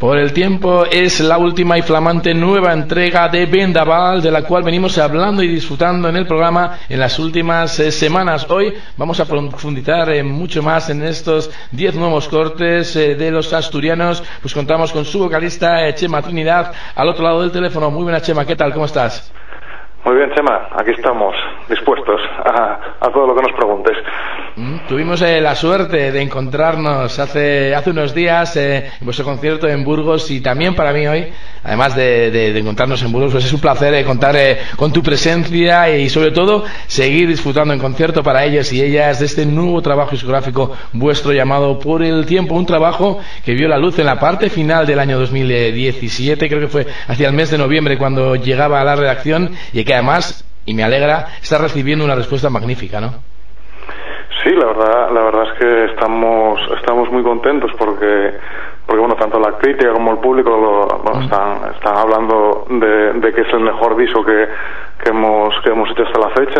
Por el tiempo es la última y flamante nueva entrega de Vendaval, de la cual venimos hablando y disfrutando en el programa en las últimas semanas. Hoy vamos a profundizar mucho más en estos 10 nuevos cortes de los asturianos. Pues contamos con su vocalista Chema Trinidad al otro lado del teléfono. Muy buena, Chema, ¿qué tal? ¿Cómo estás?
Muy bien, Chema, aquí estamos, dispuestos a todo lo que nos preguntes.
Tuvimos la suerte de encontrarnos hace unos días en vuestro concierto en Burgos, y también para mí hoy, además de encontrarnos en Burgos, pues es un placer contar con tu presencia y sobre todo seguir disfrutando en concierto para ellos y ellas de este nuevo trabajo discográfico vuestro llamado Por el Tiempo, un trabajo que vio la luz en la parte final del año 2017, creo que fue hacia el mes de noviembre cuando llegaba a la redacción, y que además, y me alegra, está recibiendo una respuesta magnífica, ¿no?
Sí, la verdad es que estamos muy contentos porque bueno, tanto la crítica como el público están hablando de que es el mejor disco que hemos hecho hasta la fecha,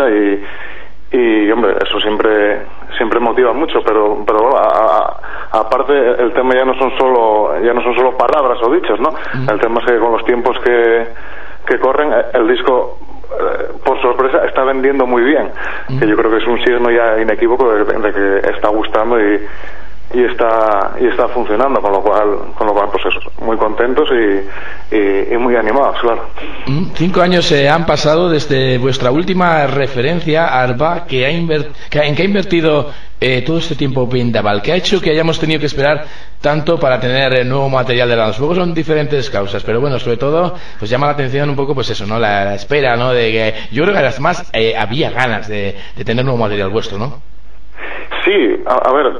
y hombre, eso siempre motiva mucho, pero bueno, aparte el tema ya no son solo palabras o dichos, ¿no? El tema es que con los tiempos que corren, el disco por sorpresa está vendiendo muy bien, que yo creo que es un signo ya inequívoco de que está gustando y está funcionando, con lo cual pues eso, muy contentos y muy animados, claro.
5 años se han pasado desde vuestra última referencia, Arba, en que ha invertido todo este tiempo Vendaval, que ha hecho que hayamos tenido que esperar tanto para tener nuevo material de la banda. Luego son diferentes causas, pero bueno, sobre todo pues llama la atención un poco pues eso, ¿no? La espera, ¿no? De que yo creo que además había ganas de tener nuevo material vuestro, ¿no?
Sí, a ver,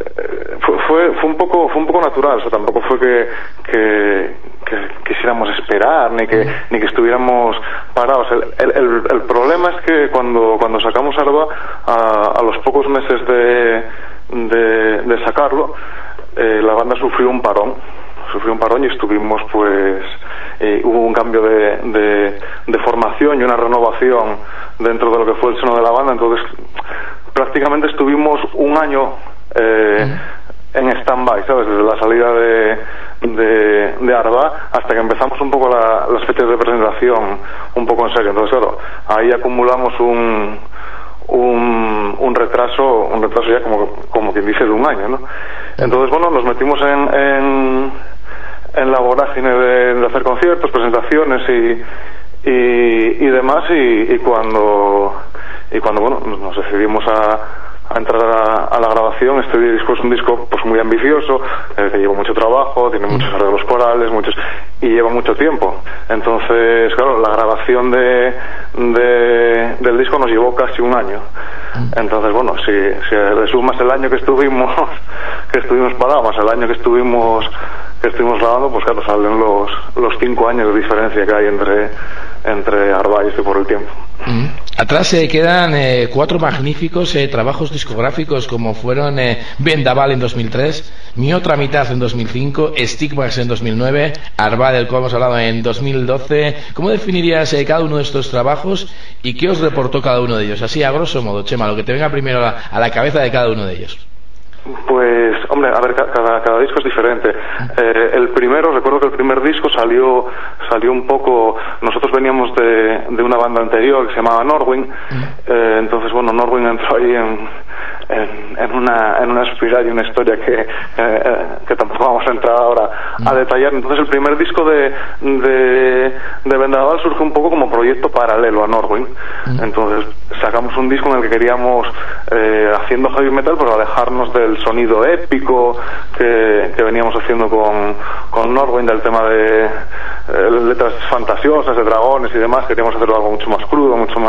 fue un poco natural, o sea, tampoco fue que quisiéramos esperar ni que estuviéramos parados. El problema es que cuando sacamos Arba, a los pocos meses de sacarlo, la banda sufrió un parón y estuvimos pues hubo un cambio de formación y una renovación dentro de lo que fue el seno de la banda. Entonces prácticamente estuvimos un año en stand-by, ¿sabes? Desde la salida de Arba hasta que empezamos un poco las fechas de presentación un poco en serio. Entonces claro, ahí acumulamos un retraso ya como quien dice de un año, ¿no? Entonces bueno, nos metimos en la vorágine de hacer conciertos, presentaciones y demás, y cuando bueno, nos decidimos a entrar a la grabación. Este disco es un disco pues muy ambicioso, que lleva mucho trabajo, tiene muchos arreglos corales, y lleva mucho tiempo. Entonces claro, la grabación del disco nos llevó casi un año. Entonces bueno, si le sumas el año que estuvimos parados más el año que estuvimos grabando, pues claro, salen los 5 años de diferencia que hay entre Arba y Por el Tiempo.
Atrás se quedan 4 magníficos trabajos discográficos, como fueron Vendaval en 2003, Mi Otra Mitad en 2005, Stigmas en 2009, Arba, del cual hemos hablado, en 2012. ¿Cómo definirías cada uno de estos trabajos y qué os reportó cada uno de ellos? Así, a grosso modo, Chema, lo que te venga primero a la cabeza de cada uno de ellos.
Pues, hombre, a ver, cada disco es diferente. Recuerdo que el primer disco salió un poco. Nosotros veníamos de una banda anterior que se llamaba Norwin. Entonces, bueno, Norwin entró ahí en una espiral y una historia que tampoco vamos a entrar ahora a detallar. Entonces, el primer disco de Vendaval surge un poco como proyecto paralelo a Norwin. Entonces, sacamos un disco en el que queríamos, haciendo heavy metal, pero alejarnos del sonido épico que veníamos haciendo con Norwin, del tema de letras fantasiosas, de dragones y demás. Queríamos hacerlo algo mucho más crudo, mucho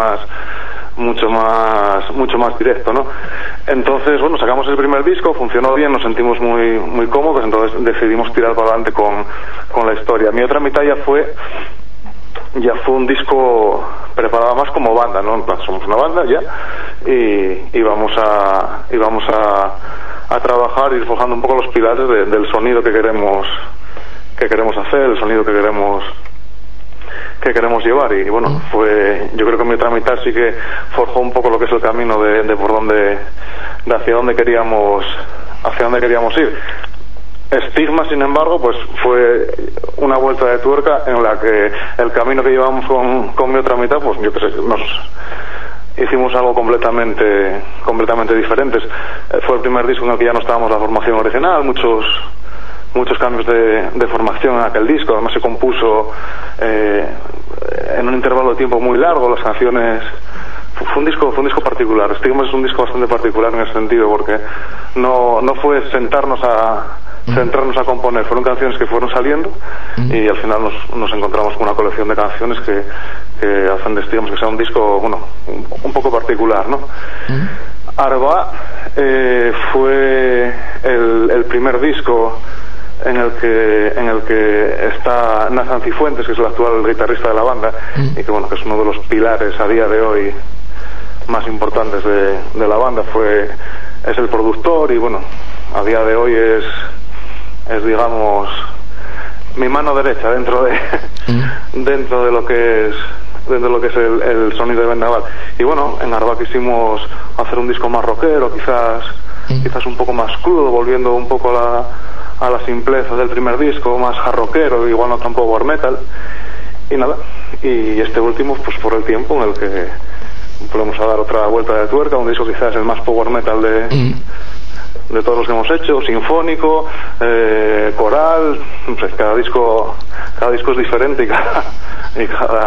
más directo, ¿no? Entonces, bueno, sacamos el primer disco, funcionó bien, nos sentimos muy cómodos, entonces decidimos tirar para adelante con la historia. Mi Otra Mitad ya fue un disco preparado más como banda, ¿no? Somos una banda ya y vamos a trabajar, ir forjando un poco los pilares del sonido que queremos hacer, el sonido que queremos llevar. Y bueno, yo creo que Mi Otra Mitad sí que forjó un poco lo que es el camino de hacia dónde queríamos ir. Estigma, sin embargo, pues fue una vuelta de tuerca en la que el camino que llevamos con mi otra mitad, pues yo qué sé, nos hicimos algo completamente diferentes. Fue el primer disco en el que ya no estábamos la formación original, muchos cambios de formación en aquel disco. Además se compuso en un intervalo de tiempo muy largo. Las canciones fue un disco particular. Estigma es un disco bastante particular en ese sentido, porque no fue centrarnos a componer, fueron canciones que fueron saliendo y al final nos encontramos con una colección de canciones que hacen de Estigma que sea un disco, bueno, un poco particular, ¿no? Arba fue el primer disco en el que está Nathan Cifuentes, que es el actual guitarrista de la banda, y que bueno, que es uno de los pilares a día de hoy más importantes de la banda. Es el productor y bueno, a día de hoy es digamos mi mano derecha dentro de lo que es el sonido de Vendaval. Y bueno, en Arba quisimos hacer un disco más rockero, quizás un poco más crudo, volviendo un poco a la simpleza del primer disco, más hard rockero, igual no tan power metal. Y nada, y este último, pues por el tiempo en el que podemos dar otra vuelta de tuerca, un disco quizás el más power metal de todos los que hemos hecho, sinfónico, coral, no sé, cada disco es diferente y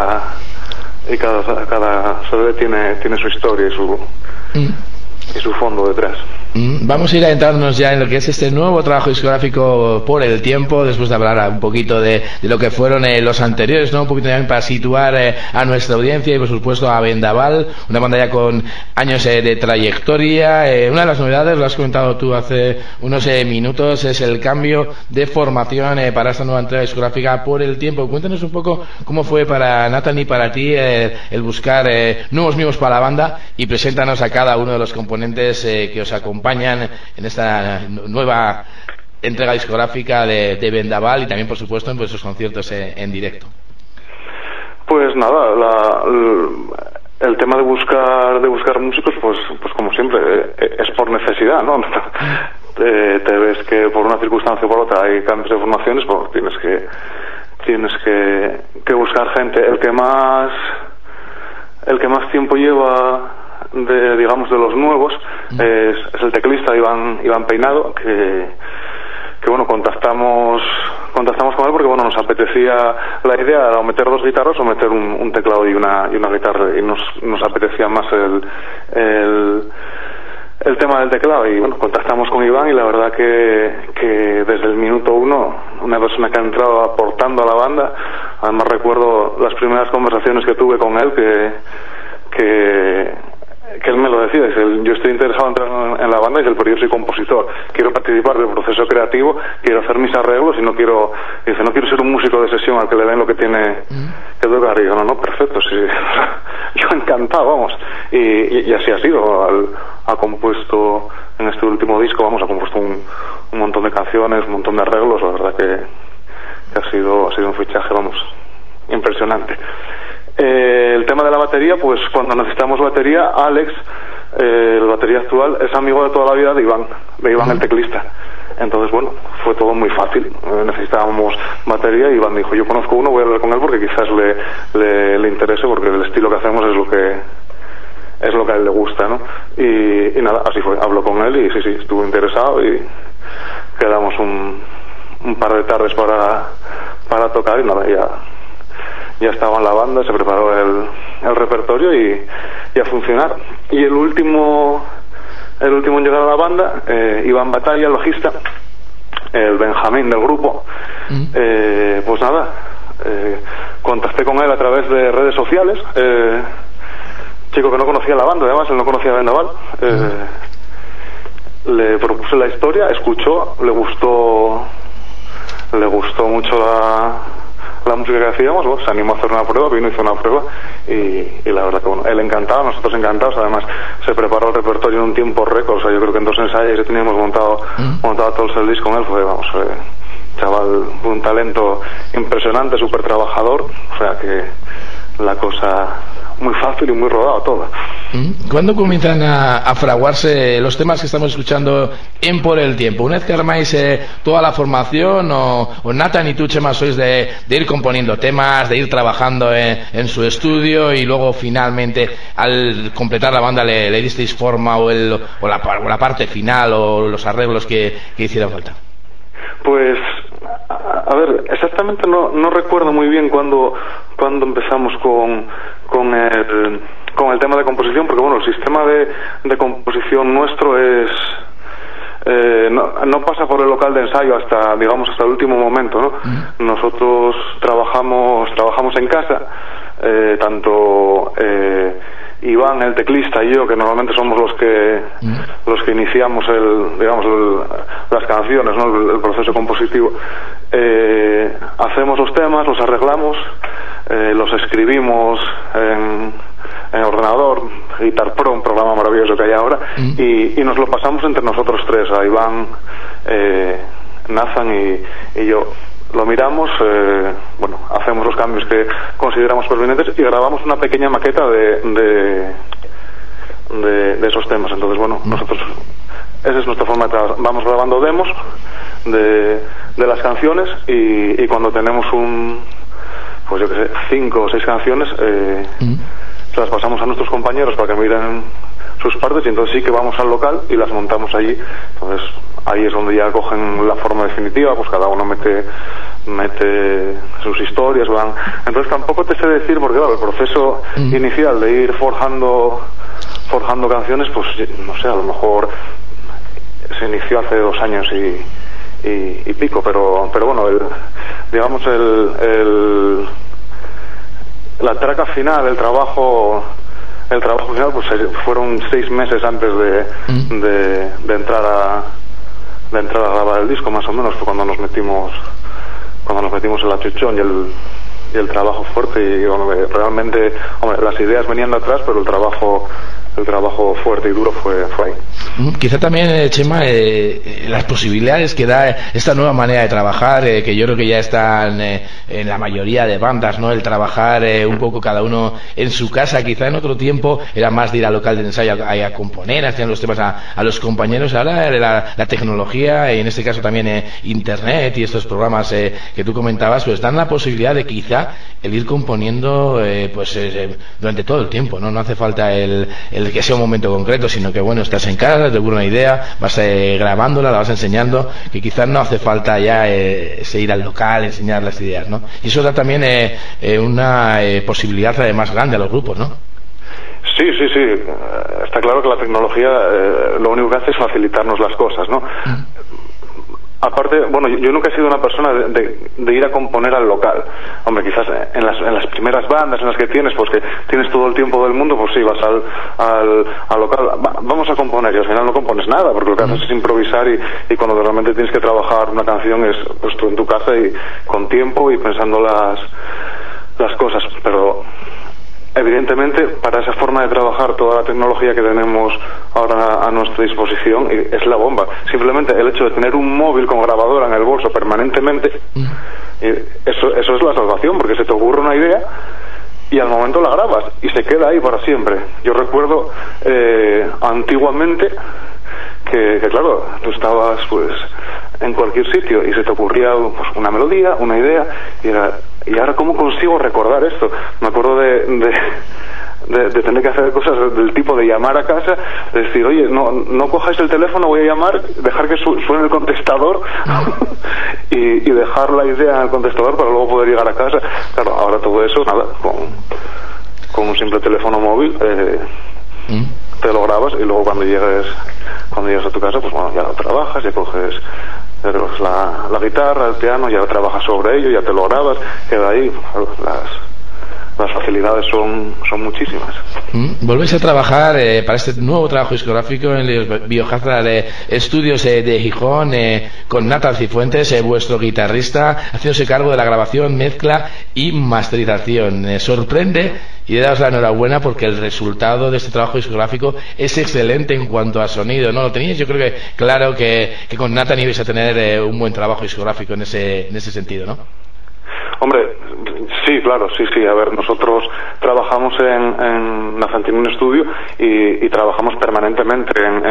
cada CD tiene su historia y su fondo detrás.
Vamos a ir adentrándonos ya en lo que es este nuevo trabajo discográfico por el tiempo, después de hablar un poquito de lo que fueron los anteriores, ¿no? Un poquito también para situar a nuestra audiencia y por supuesto a Vendaval, una banda ya con años de trayectoria. Una de las novedades, lo has comentado tú hace unos minutos, es el cambio de formación para esta nueva entrega discográfica por el tiempo. Cuéntanos un poco cómo fue para Nathan y para ti el buscar nuevos miembros para la banda, y preséntanos a cada uno de los componentes que os acompañan en esta nueva entrega discográfica de Vendaval, y también por supuesto en vuestros conciertos en directo.
Pues nada, el tema de buscar músicos, pues como siempre es por necesidad, ¿no? Te ves que por una circunstancia o por otra hay cambios de formaciones, pues tienes que buscar gente. El que más tiempo lleva de los nuevos es el teclista Iván Peinado, que bueno, contactamos con él porque bueno, nos apetecía la idea de meter dos guitarras o meter un teclado y una guitarra, y nos apetecía más el tema del teclado. Y bueno, contactamos con Iván, y la verdad que desde el minuto uno, una persona que ha entrado aportando a la banda. Además recuerdo las primeras conversaciones que tuve con él, que él me lo decía, dice, yo estoy interesado en entrar en la banda, y dice, pero yo soy compositor, quiero participar del proceso creativo, quiero hacer mis arreglos y no quiero ser un músico de sesión al que le den lo que tiene que tocar. Y yo, no, perfecto, sí, yo encantado, vamos. Y así ha sido. Ha compuesto en este último disco, ha compuesto un montón de canciones, un montón de arreglos. La verdad que ha sido un fichaje, impresionante. El tema de la batería, pues cuando necesitamos batería, Alex, el batería actual, es amigo de toda la vida de Iván el teclista. Entonces bueno, fue todo muy fácil. Necesitábamos batería y Iván dijo, yo conozco uno, voy a hablar con él porque quizás le interese, porque el estilo que hacemos es lo que a él le gusta, ¿no? Y nada, así fue. Habló con él y sí, estuvo interesado, y quedamos un par de tardes para tocar, y nada, ya estaba en la banda, se preparó el repertorio y a funcionar. Y el último en llegar a la banda, Iván Batalla, el bajista, el Benjamín del grupo, pues nada, contacté con él a través de redes sociales, chico que no conocía la banda, además él no conocía Vendaval. Le propuse la historia, escuchó, le gustó mucho la música que hacíamos, se animó a hacer una prueba, hizo una prueba, y la verdad que bueno, él encantado, nosotros encantados. Además se preparó el repertorio en un tiempo récord, yo creo que en 2 ensayos ya teníamos montado todo el disco con él. Fue, chaval, un talento impresionante, súper trabajador, o sea que la cosa muy fácil y muy rodado todo.
¿Cuándo comienzan a fraguarse los temas que estamos escuchando en Por el Tiempo? ¿Una vez que armáis toda la formación o Nathan y tú, Chema, sois de ir componiendo temas, de ir trabajando en su estudio y luego finalmente al completar la banda le disteis forma o la parte final o los arreglos que hiciera falta?
Pues, a ver, exactamente no recuerdo muy bien cuándo empezamos con el tema de composición, porque bueno, el sistema de composición nuestro es no pasa por el local de ensayo hasta el último momento, ¿no? Nosotros trabajamos en casa, tanto Iván, el teclista, y yo, que normalmente somos los que iniciamos las canciones, ¿no? El proceso compositivo. Hacemos los temas, los arreglamos, los escribimos en ordenador, Guitar Pro, un programa maravilloso que hay ahora, y nos lo pasamos entre nosotros tres, a Iván, Nathan y yo. Lo miramos, hacemos los cambios que consideramos pertinentes y grabamos una pequeña maqueta de esos temas. Entonces, bueno, nosotros, esa es nuestra forma de trabajar. Vamos grabando demos de las canciones y cuando tenemos 5 o 6 canciones, las pasamos a nuestros compañeros para que miren sus partes y entonces sí que vamos al local y las montamos allí. Entonces ahí es donde ya cogen la forma definitiva, pues cada uno mete sus historias, entonces tampoco te sé decir, porque claro, el proceso inicial de ir forjando canciones, pues no sé, a lo mejor se inició hace 2 años y pico, pero bueno, la traca final, el trabajo final, pues fueron 6 meses antes de entrar a grabar el disco, más o menos, fue cuando nos metimos en la chuchón y el trabajo fuerte, y bueno, realmente, las ideas venían de atrás, pero el trabajo fuerte y duro fue ahí.
Quizá también, Chema, las posibilidades que da esta nueva manera de trabajar, que yo creo que ya están en la mayoría de bandas, ¿no? El trabajar un poco cada uno en su casa. Quizá en otro tiempo era más de ir al local de ensayo a componer, a hacer los temas a los compañeros. Ahora la tecnología, y en este caso también internet y estos programas que tú comentabas, pues dan la posibilidad de quizá el ir componiendo durante todo el tiempo, ¿no? No hace falta el que sea un momento concreto, sino que bueno, estás en casa, te ocurre una idea, vas grabándola, la vas enseñando, que quizás no hace falta ya ir al local, enseñar las ideas, ¿no? Y eso da también una posibilidad más grande a los grupos, ¿no?
Sí. Está claro que la tecnología lo único que hace es facilitarnos las cosas, ¿no? Aparte, bueno, yo nunca he sido una persona de ir a componer al local. Hombre, quizás en las primeras bandas en las que tienes, pues que tienes todo el tiempo del mundo, pues sí, vas al local, vamos a componer, y al final no compones nada, porque lo que haces es improvisar, y cuando realmente tienes que trabajar una canción es pues tú en tu casa y con tiempo y pensando las cosas. Pero evidentemente, para esa forma de trabajar, toda la tecnología que tenemos ahora a nuestra disposición es la bomba. Simplemente el hecho de tener un móvil con grabadora en el bolso permanentemente, eso es la salvación, porque se te ocurre una idea y al momento la grabas y se queda ahí para siempre. Yo recuerdo antiguamente que claro, tú estabas pues en cualquier sitio y se te ocurría pues, una melodía, una idea, y ahora ¿cómo consigo recordar esto? Me acuerdo de tener que hacer cosas del tipo de llamar a casa, de decir, oye, no cojáis el teléfono, voy a llamar, dejar que suene el contestador y dejar la idea en el contestador para luego poder llegar a casa. Claro, ahora todo eso, nada, con un simple teléfono móvil te lo grabas, y luego cuando llegues a tu casa, pues bueno, ya lo trabajas, ya coges la guitarra, el piano, ya trabajas sobre ello, ya te lo grabas, queda ahí. Las facilidades son muchísimas.
Volvéis a trabajar para este nuevo trabajo discográfico en los Biohazard Estudios de Gijón, con Nathan Cifuentes, vuestro guitarrista, haciéndose cargo de la grabación, mezcla y masterización. Sorprende y daos la enhorabuena, porque el resultado de este trabajo discográfico es excelente en cuanto a sonido, ¿no? Lo teníais, yo creo que claro que con Nathan ibais a tener un buen trabajo discográfico en ese sentido, ¿no?
Hombre, sí, Sí, claro, sí. A ver, nosotros trabajamos en Nazancin Studio y trabajamos permanentemente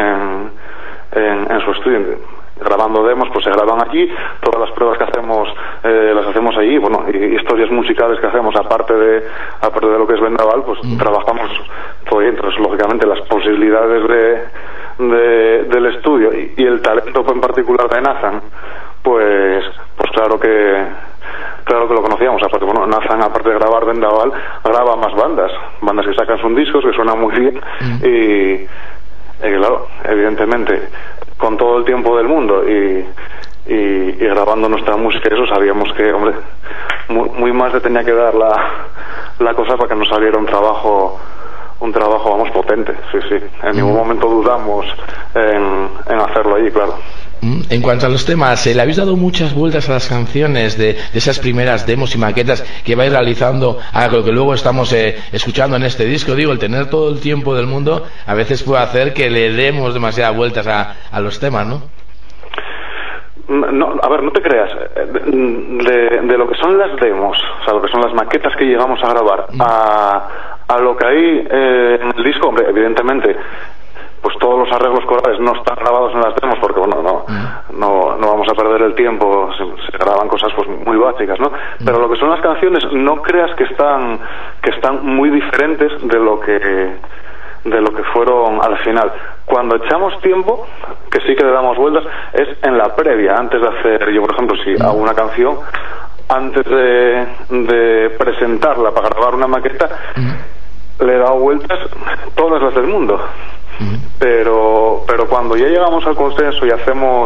en su estudio. Grabando demos, pues se graban allí, todas las pruebas que hacemos las hacemos allí, bueno, y historias musicales que hacemos aparte de lo que es Vendaval, pues trabajamos todo ahí. Entonces, lógicamente, las posibilidades del estudio y el talento en particular de Nathan, pues claro que lo conocíamos. Aparte, bueno, Nathan, aparte de grabar Vendaval, graba más bandas que sacan sus discos, que suenan muy bien, y claro, evidentemente, con todo el tiempo del mundo y grabando nuestra música, eso sabíamos que, hombre, muy más le tenía que dar la cosa para que nos saliera un trabajo, vamos, potente. Sí. En ningún momento dudamos en hacerlo allí, claro.
En cuanto a los temas, ¿le habéis dado muchas vueltas a las canciones de esas primeras demos y maquetas que vais realizando a lo que luego estamos escuchando en este disco? Digo, el tener todo el tiempo del mundo a veces puede hacer que le demos demasiadas vueltas a los temas, ¿no?
No, a ver, no te creas. De lo que son las demos, o sea, lo que son las maquetas que llegamos a grabar, a lo que hay en el disco, hombre, evidentemente, pues todos los arreglos corales no están grabados en las demos porque, bueno, no vamos a perder el tiempo, se graban cosas pues muy básicas, ¿no? Pero lo que son las canciones, no creas que están muy diferentes de lo que fueron al final. Cuando echamos tiempo, que sí que le damos vueltas, es en la previa, antes de hacer, yo por ejemplo, si hago una canción, antes de presentarla para grabar una maqueta, le he dado vueltas todas las del mundo. Pero cuando ya llegamos al consenso y hacemos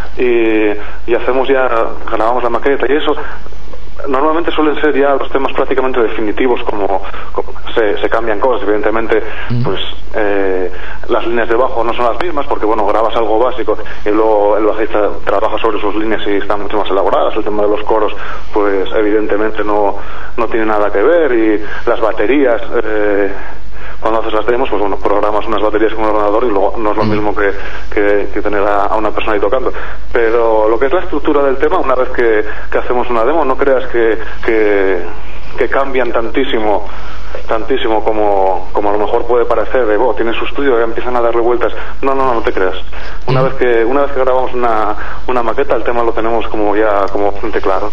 ya grabamos la maqueta y eso, normalmente suelen ser ya los temas prácticamente definitivos, como se cambian cosas, evidentemente, pues las líneas de bajo no son las mismas porque, bueno, grabas algo básico y luego el bajista trabaja sobre sus líneas y están mucho más elaboradas. El tema de los coros, pues evidentemente no tiene nada que ver, y las baterías, cuando haces las demos, pues bueno, programas unas baterías con un ordenador y luego no es lo mismo que tener a una persona ahí tocando. Pero lo que es la estructura del tema, una vez que hacemos una demo, no creas que cambian tantísimo como a lo mejor puede parecer, de tienen su estudio y empiezan a darle vueltas. No te creas. Una vez que grabamos una maqueta, el tema lo tenemos como bastante claro.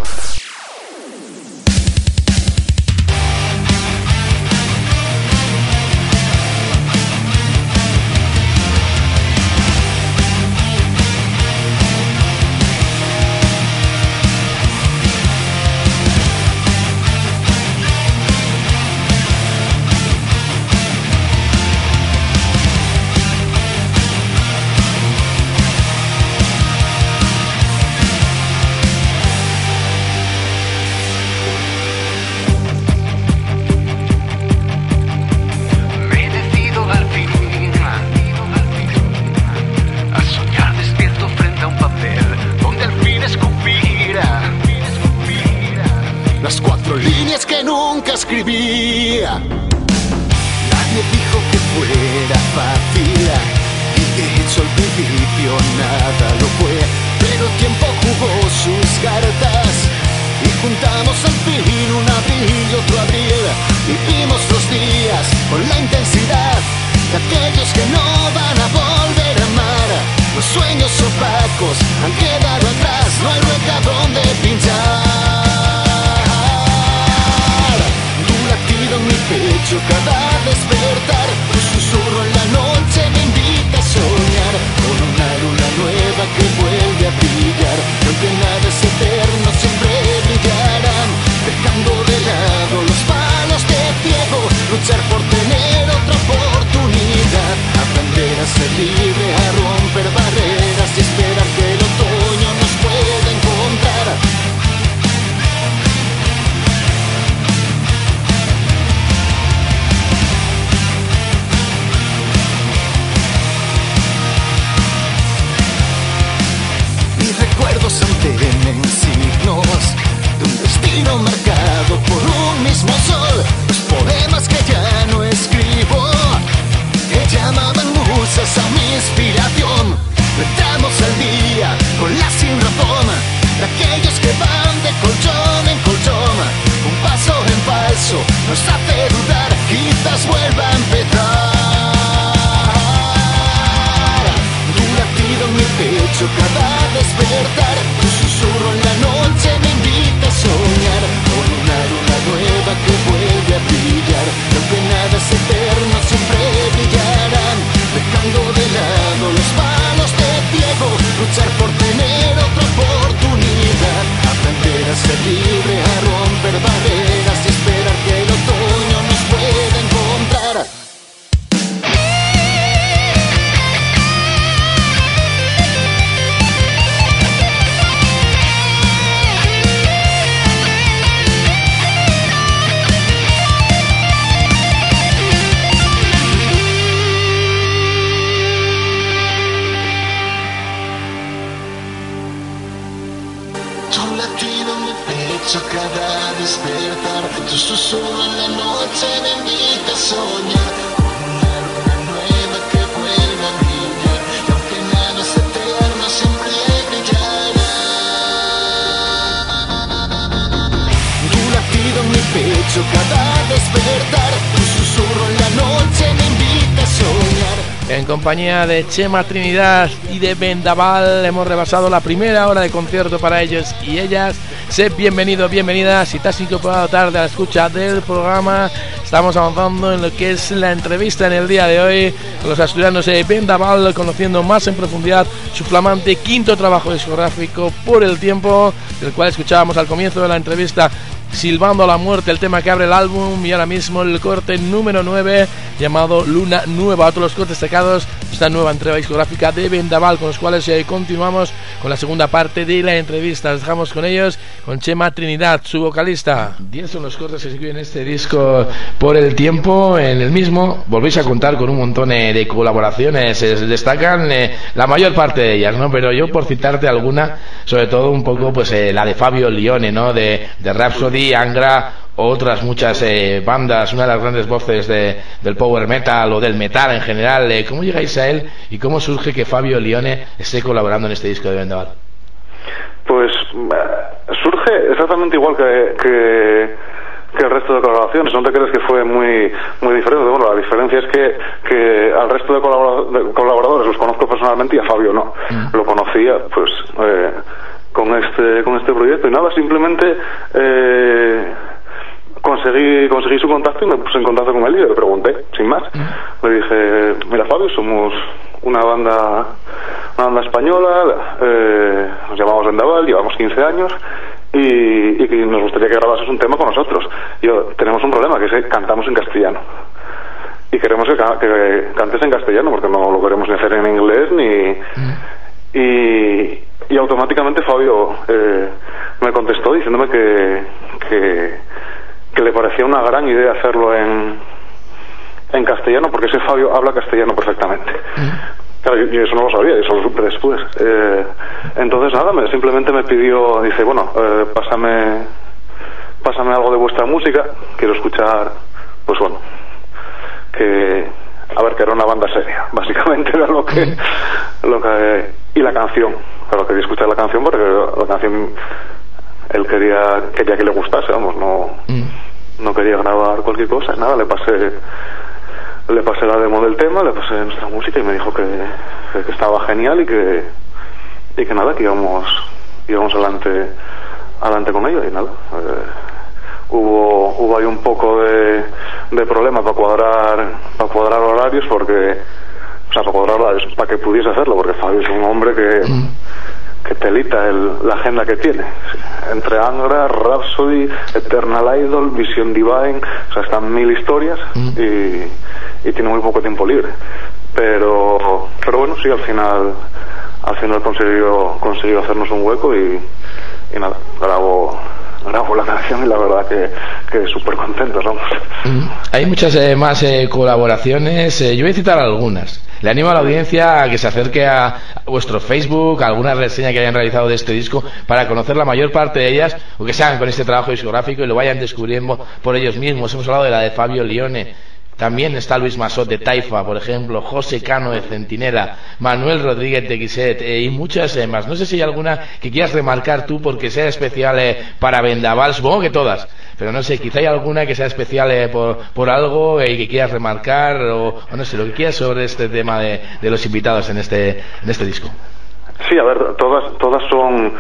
Nadie dijo que fuera fácil, y de hecho al principio nada lo fue, pero el tiempo jugó sus cartas y juntamos al fin un abril y otro abril. Vivimos los días con la intensidad de aquellos que no van a volver a amar. Los sueños opacos han quedado atrás, no hay rueca donde pinchar. En mi pecho cada despertar, un susurro en la noche me invita a soñar con una luna nueva que vuelve a brillar. Aunque nada es eterno, siempre brillarán, dejando de lado los palos de ciego. Luchar por tener otra oportunidad, aprender a ser libre, a romper barreras y esperar que el otoño nos pueda encontrar. Mantienen signos de un destino marcado por un mismo sol. Los poemas que ya no escribo, que llamaban musas a mi inspiración. Retamos al día con la sin razón de aquellos que van de colchón en colchón, un paso en nos hace dudar, quizás vuelva a empezar. Tu latido en mi pecho cada despertar, tu susurro en la noche me invita a soñar con una luna nueva que vuelve a brillar. Lo que nada es eterno siempre brillarán, dejando de lado los palos de ciego, luchar por tener otra oportunidad, aprender a ser libre, a romper barreras y esperar que el otoño nos pueda encontrar. Cada despertar, tu susurro en la noche me invita a soñar con una luna nueva que vuelve a brillar, y aunque nada es eterno siempre brillará. Tu latido en mi pecho cada despertar, tu susurro en la noche me invita a soñar.
En compañía de Chema Trinidad y de Vendaval hemos rebasado la primera hora de concierto para ellos y ellas. Sé bienvenido, bienvenida. Si te has incorporado tarde a la escucha del programa, estamos avanzando en lo que es la entrevista en el día de hoy con los asturianos de Vendaval, conociendo más en profundidad su flamante quinto trabajo discográfico Por el Tiempo, del cual escuchábamos al comienzo de la entrevista Silbando a la Muerte, el tema que abre el álbum, y ahora mismo el corte número 9 llamado Luna Nueva. Otros los cortes destacados de esta nueva entrega discográfica de Vendaval, con los cuales continuamos con la segunda parte de la entrevista. Les dejamos con ellos, con Chema Trinidad, su vocalista. 10 son los cortes que se incluyen en este disco Por el Tiempo. En el mismo volvéis a contar con un montón de colaboraciones, destacan la mayor parte de ellas, ¿no? Pero yo, por citarte alguna, sobre todo un poco pues la de Fabio Lione, ¿no? De Rhapsody, Angra, otras muchas bandas, una de las grandes voces del power metal o del metal en general. ¿Cómo llegáis a él y cómo surge que Fabio Lione esté colaborando en este disco de Vendaval?
Pues surge exactamente igual que el resto de colaboraciones. No te crees que fue muy diferente. Bueno, la diferencia es que al resto de colaboradores los conozco personalmente y a Fabio no. Lo conocía pues con este proyecto, y nada, simplemente conseguí su contacto y me puse en contacto con él y le pregunté, sin más. Le dije, mira Fabio, somos una banda española, nos llamamos Vendaval, llevamos 15 años y que nos gustaría que grabases un tema con nosotros. Tenemos un problema, que es que cantamos en castellano y queremos que cantes en castellano porque no lo queremos ni hacer en inglés y automáticamente Fabio me contestó diciéndome que le parecía una gran idea hacerlo en castellano, porque ese Fabio habla castellano perfectamente. Claro, yo eso no lo sabía, eso lo supe después. Entonces nada, simplemente me pidió, dice, bueno, pásame algo de vuestra música, quiero escuchar, pues bueno, que era una banda seria, básicamente era lo que y la canción, claro, quería escuchar la canción porque la canción él quería que le gustase, vamos, no quería grabar cualquier cosa. Nada, le pasé la demo del tema, le pasé nuestra música y me dijo que estaba genial y que nada, que íbamos adelante con ello. Y nada, hubo ahí un poco de problema para cuadrar horarios, para que pudiese hacerlo, porque Fabio es un hombre que telita la agenda que tiene, entre Angra, Rhapsody, Eternal Idol, Vision Divine, o sea, están 1000 historias y tiene muy poco tiempo libre, pero bueno, sí, al final consiguió hacernos un hueco y nada, grabó la canción y la verdad que súper contentos, vamos.
Hay muchas más colaboraciones, yo voy a citar algunas. Le animo a la audiencia a que se acerque a vuestro Facebook, a alguna reseña que hayan realizado de este disco, para conocer la mayor parte de ellas, o que se hagan con este trabajo discográfico y lo vayan descubriendo por ellos mismos. Hemos hablado de la de Fabio Lione, también está Luis Massot de Taifa, por ejemplo, José Cano de Centinela, Manuel Rodríguez de Guiset y muchas más. No sé si hay alguna que quieras remarcar tú porque sea especial para Vendaval, supongo que todas, pero no sé, quizá hay alguna que sea especial por algo y que quieras remarcar o no sé, lo que quieras sobre este tema de los invitados en este disco.
Sí, a ver, todas son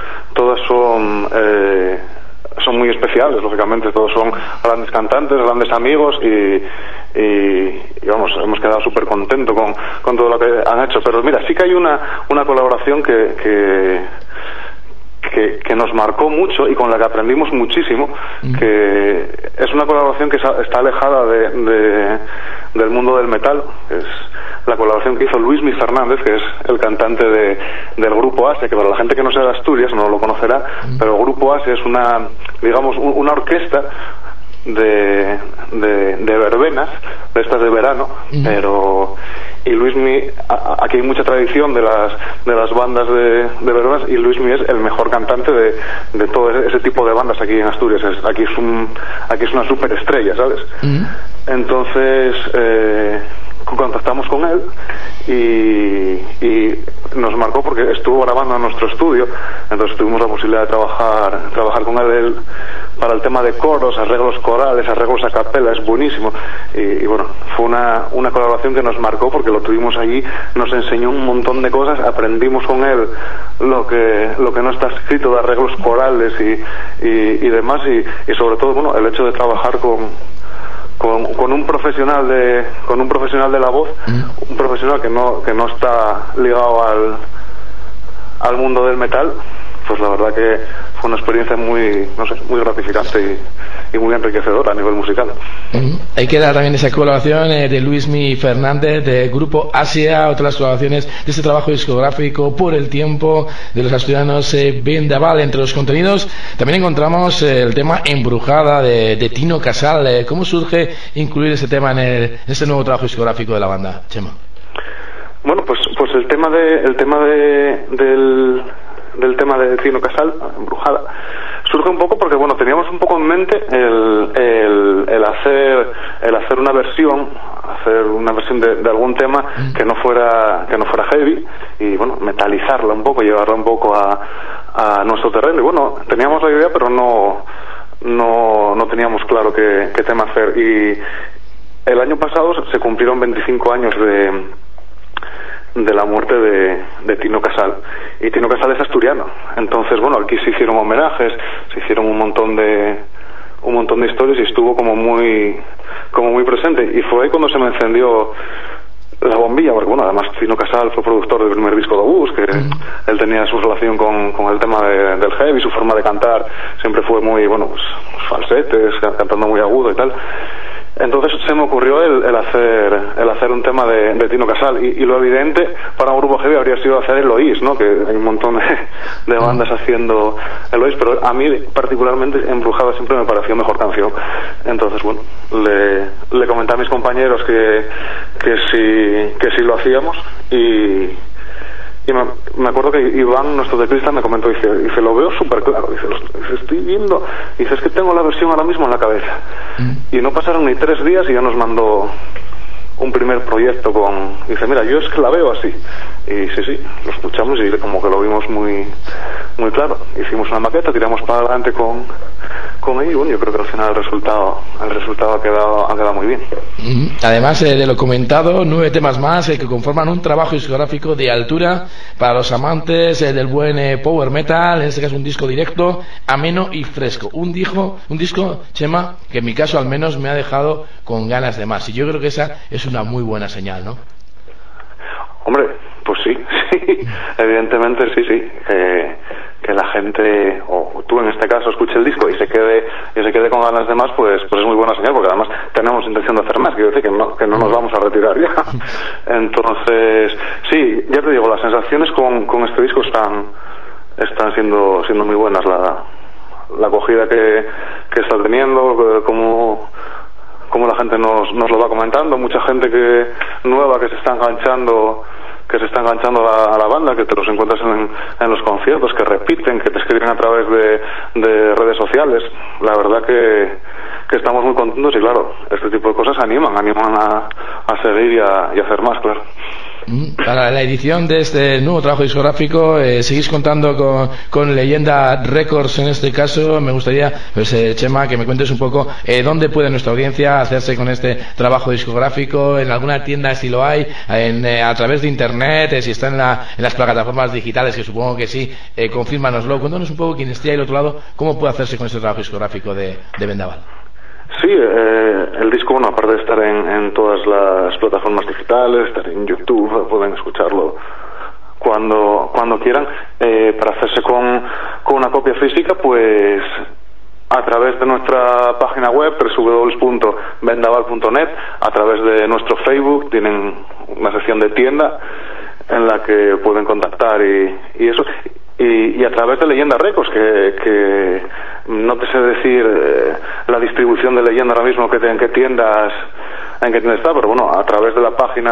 muy especiales, lógicamente, todos son grandes cantantes, grandes amigos y vamos, hemos quedado súper contentos con todo lo que han hecho. Pero mira, sí que hay una colaboración que nos marcó mucho y con la que aprendimos muchísimo, que es una colaboración que está alejada del mundo del metal. Es la colaboración que hizo Luismi Fernández, que es el cantante del Grupo Asia, que para la gente que no sea de Asturias no lo conocerá, pero el Grupo Asia es una orquesta de verbenas, de estas de verano, y Luismi, aquí hay mucha tradición de las bandas de verbenas, y Luismi es el mejor cantante de todo ese tipo de bandas aquí en Asturias. Aquí es una superestrella, ¿sabes? Entonces contactamos con él y nos marcó porque estuvo grabando en nuestro estudio, entonces tuvimos la posibilidad de trabajar con él para el tema de coros, arreglos corales, arreglos a capela. Es buenísimo y bueno, fue una colaboración que nos marcó porque lo tuvimos allí, nos enseñó un montón de cosas, aprendimos con él lo que no está escrito de arreglos corales y demás, y sobre todo, bueno, el hecho de trabajar con un profesional de la voz, un profesional que no está ligado al mundo del metal, pues la verdad que fue una experiencia muy gratificante y muy enriquecedora a nivel musical.
Hay que dar también esa colaboración de Luismi Fernández del Grupo Asia, otras colaboraciones de este trabajo discográfico Por el Tiempo de los asturianos Vendaval. Entre los contenidos también encontramos el tema Embrujada de Tino Casal. ¿Cómo surge incluir ese tema en este nuevo trabajo discográfico de la banda, Chema?
Bueno, pues el tema de Tino Casal, Embrujada, surge un poco porque, bueno, teníamos un poco en mente el hacer una versión de algún tema que no fuera heavy y, bueno, metalizarla un poco, llevarla un poco a nuestro terreno. Y bueno, teníamos la idea, pero no teníamos claro qué tema hacer. Y el año pasado se cumplieron 25 años de la muerte de Tino Casal, y Tino Casal es asturiano, entonces bueno, aquí se hicieron homenajes, se hicieron un montón de historias y estuvo como muy presente, y fue ahí cuando se me encendió la bombilla, porque bueno, además Tino Casal fue productor del primer disco de Obús, que él tenía su relación con el tema del heavy, su forma de cantar siempre fue muy, bueno, pues falsetes, cantando muy agudo y tal. Entonces se me ocurrió el hacer un tema de Tino Casal, y lo evidente para un grupo heavy habría sido hacer el Oís, ¿no? Que hay un montón de bandas haciendo el Oís, pero a mí particularmente Embrujada siempre me pareció mejor canción. Entonces bueno, le comenté a mis compañeros que sí lo hacíamos, y me acuerdo que Iván, nuestro teclista, me comentó, dice, lo veo súper claro, dice, estoy viendo, dice, es que tengo la versión ahora mismo en la cabeza. Y no pasaron ni 3 días y ya nos mandó un primer proyecto dice, mira, yo es que la veo así. Y sí, lo escuchamos y como que lo vimos muy muy claro. Hicimos una maqueta, tiramos para adelante con ello, y bueno, yo creo que al final el resultado ha quedado muy bien.
Además de lo comentado, 9 temas más que conforman un trabajo discográfico de altura para los amantes del buen power metal. En este caso un disco directo, ameno y fresco, un disco, Chema, que en mi caso al menos me ha dejado con ganas de más, y yo creo que esa es una muy buena señal, ¿no?
Hombre, pues sí, evidentemente sí, que la gente, o tú en este caso, escuche el disco y se quede con ganas de más, pues es muy buena señal, porque además tenemos intención de hacer más, quiero decir que no nos vamos a retirar ya. Entonces, sí, ya te digo, las sensaciones con este disco están siendo muy buenas, la acogida que está teniendo, como la gente nos lo va comentando, mucha gente nueva que se está enganchando a la banda, que te los encuentras en los conciertos, que repiten, que te escriben a través de redes sociales. La verdad que estamos muy contentos, y claro, este tipo de cosas animan a seguir y a hacer más, claro.
Para la edición de este nuevo trabajo discográfico, seguís contando con Leyenda Records en este caso. Me gustaría, pues, Chema, que me cuentes un poco dónde puede nuestra audiencia hacerse con este trabajo discográfico, en alguna tienda si lo hay, a través de internet, si está en las plataformas digitales, que supongo que sí, confírmanoslo. Cuéntanos un poco, quien esté ahí al otro lado, cómo puede hacerse con este trabajo discográfico de Vendaval.
Sí, el disco, bueno, aparte de estar en todas las plataformas digitales, estar en YouTube, pueden escucharlo cuando quieran. Para hacerse con una copia física, pues a través de nuestra página web www.vendaval.net, a través de nuestro Facebook tienen una sección de tienda en la que pueden contactar y eso. Y a través de Leyenda Records, que no te sé decir la distribución de Leyenda ahora mismo en qué tiendas está, pero bueno, a través de la página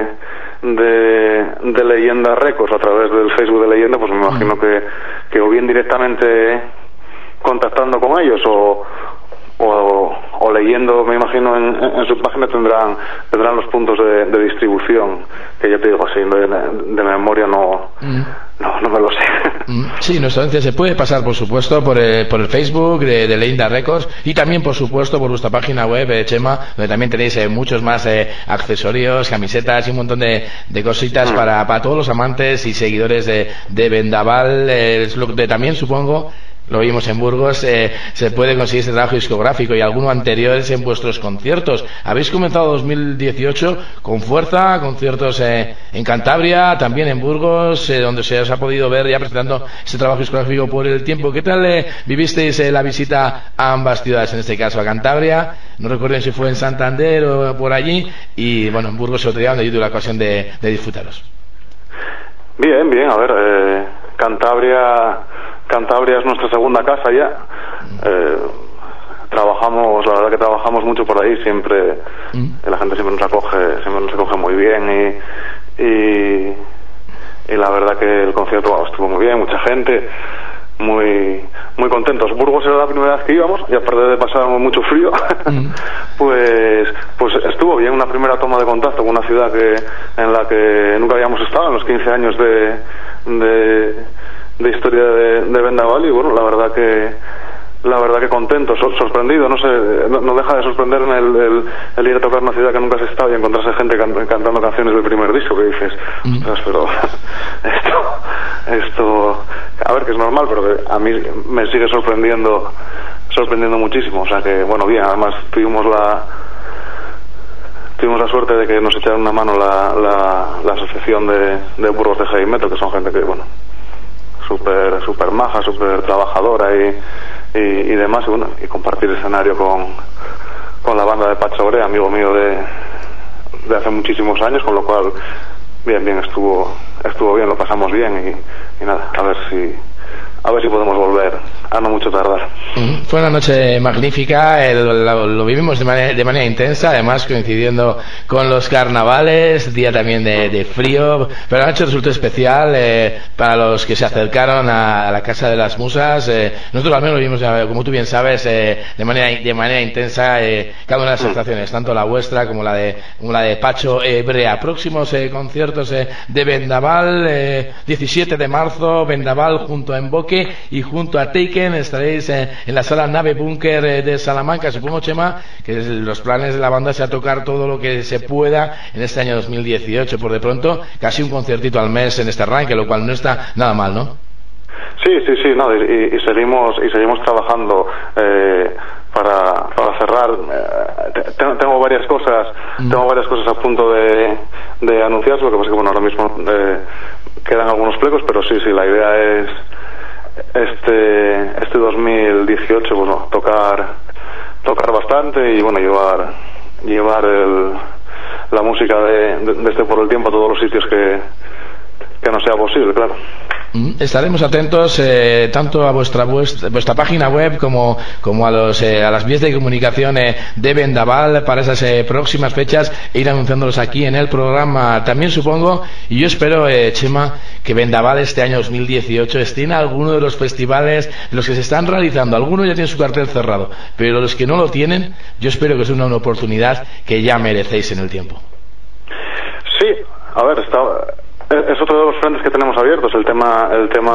de Leyenda Records, a través del Facebook de Leyenda, pues me imagino que o bien directamente contactando con ellos o leyendo, me imagino, en su página tendrán los puntos de distribución, que ya te digo, así de memoria no me lo sé.
Sí, nuestra audiencia se puede pasar, por supuesto, por el Facebook de Leyenda Records, y también, por supuesto, por vuestra página web, Chema, donde también tenéis muchos más accesorios, camisetas y un montón de cositas para todos los amantes y seguidores de Vendaval. También, supongo, lo vimos en Burgos, se puede conseguir este trabajo discográfico y alguno anteriores en vuestros conciertos. Habéis comenzado 2018 con fuerza, conciertos en Cantabria, también en Burgos, donde se os ha podido ver ya presentando este trabajo discográfico por el tiempo. ¿Qué tal vivisteis la visita a ambas ciudades, en este caso a Cantabria? No recuerdo si fue en Santander o por allí, y bueno, en Burgos otro día, donde yo tuve la ocasión de disfrutaros.
Bien, a ver, Cantabria es nuestra segunda casa ya. Trabajamos, la verdad que trabajamos mucho por ahí, siempre la gente siempre nos acoge muy bien y la verdad que el concierto estuvo muy bien, mucha gente, muy contentos. Burgos era la primera vez que íbamos, y aparte de pasar mucho frío, pues estuvo bien, una primera toma de contacto con una ciudad en la que nunca habíamos estado en los 15 años de historia de Vendaval, y bueno, la verdad que contento, sorprendido, no sé, no deja de sorprenderme el ir a tocar una ciudad que nunca has estado y encontrarse gente cantando canciones del primer disco, que dices, ostras, pero esto, a ver, que es normal, pero que a mí me sigue sorprendiendo muchísimo. O sea que, bueno, bien, además tuvimos la suerte de que nos echaron una mano la asociación de Burgos de Heavy Metal, que son gente que, bueno, súper maja, súper trabajadora y demás, y bueno, y compartir escenario con la banda de Pacho Orea, amigo mío de hace muchísimos años, con lo cual bien, estuvo bien, lo pasamos bien y nada, a ver si podemos volver a no mucho tardar.
Fue una noche magnífica, lo vivimos de manera intensa, además coincidiendo con los carnavales, día también de frío, pero la noche resultó especial para los que se acercaron a la Casa de las Musas. Nosotros al menos lo vimos, como tú bien sabes, de manera intensa, cada una de las actuaciones, tanto la vuestra como la de Pacho Brea. Próximos conciertos de Vendaval, 17 de marzo, Vendaval junto a Emboque y junto a Taken. Estaréis en la sala Nave Búnker de Salamanca. Supongo, Chema, que los planes de la banda sea tocar todo lo que se pueda en este año 2018. Por de pronto, casi un conciertito al mes en este arranque, lo cual no está nada mal, ¿no?
Sí, no, y seguimos trabajando para cerrar. Tengo varias cosas a punto de anunciar, lo que pasa es que, bueno, ahora mismo quedan algunos plecos, pero sí, la idea es este 2018, bueno, tocar bastante y, bueno, llevar la música de este Por el Tiempo a todos los sitios que no sea posible, claro.
Estaremos atentos tanto a vuestra página web como a las vías de comunicación de Vendaval para esas próximas fechas, e ir anunciándolos aquí en el programa. También supongo, y yo espero, Chema, que Vendaval este año 2018 esté en alguno de los festivales los que se están realizando. Algunos ya tienen su cartel cerrado, pero los que no lo tienen, yo espero que sea una oportunidad que ya merecéis en el tiempo.
Sí, A ver, es otro de los frentes que tenemos abiertos, el tema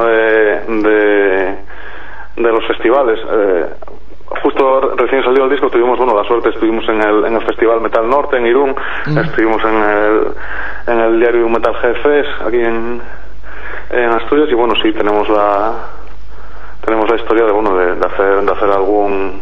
de los festivales. Justo recién salió el disco, tuvimos la suerte, estuvimos en el Festival Metal Norte en Irún, estuvimos en el diario Metal Fest aquí en Asturias, y bueno, sí, tenemos la historia de hacer algún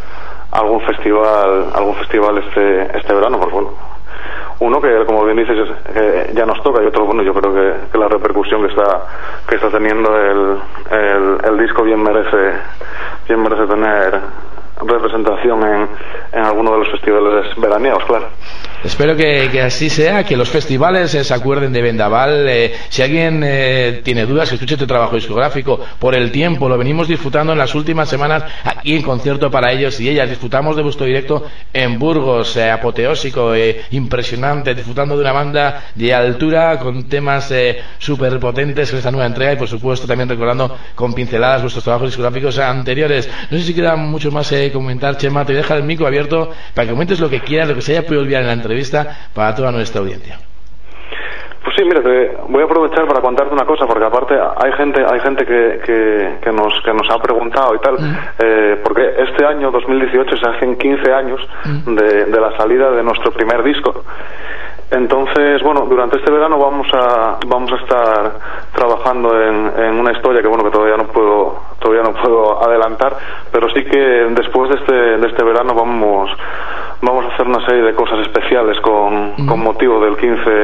festival este verano, pues bueno, uno que, como bien dices, ya nos toca, y otro, bueno, yo creo que la repercusión que está teniendo el disco bien merece tener representación en alguno de los festivales veranieros, claro.
Espero que así sea, que los festivales se acuerden de Vendaval. Si alguien tiene dudas, que escuche tu trabajo discográfico. Por el tiempo, lo venimos disfrutando en las últimas semanas aquí en concierto para ellos y ellas. Disfrutamos de vuestro directo en Burgos, apoteósico, impresionante, disfrutando de una banda de altura con temas súper potentes en esta nueva entrega, y por supuesto también recordando con pinceladas vuestros trabajos discográficos anteriores. No sé si queda mucho más comentar, Chema. Te dejo el micro abierto para que comentes lo que quieras, lo que se haya podido olvidar en la entrevista para toda nuestra audiencia.
Pues sí, mira, te voy a aprovechar para contarte una cosa, porque aparte hay gente que nos ha preguntado y tal, porque este año 2018 se hacen 15 años de la salida de nuestro primer disco. Entonces, bueno, durante este verano vamos a estar trabajando en una historia que, bueno, que todavía no puedo adelantar, pero sí que después de este verano vamos a hacer una serie de cosas especiales con motivo del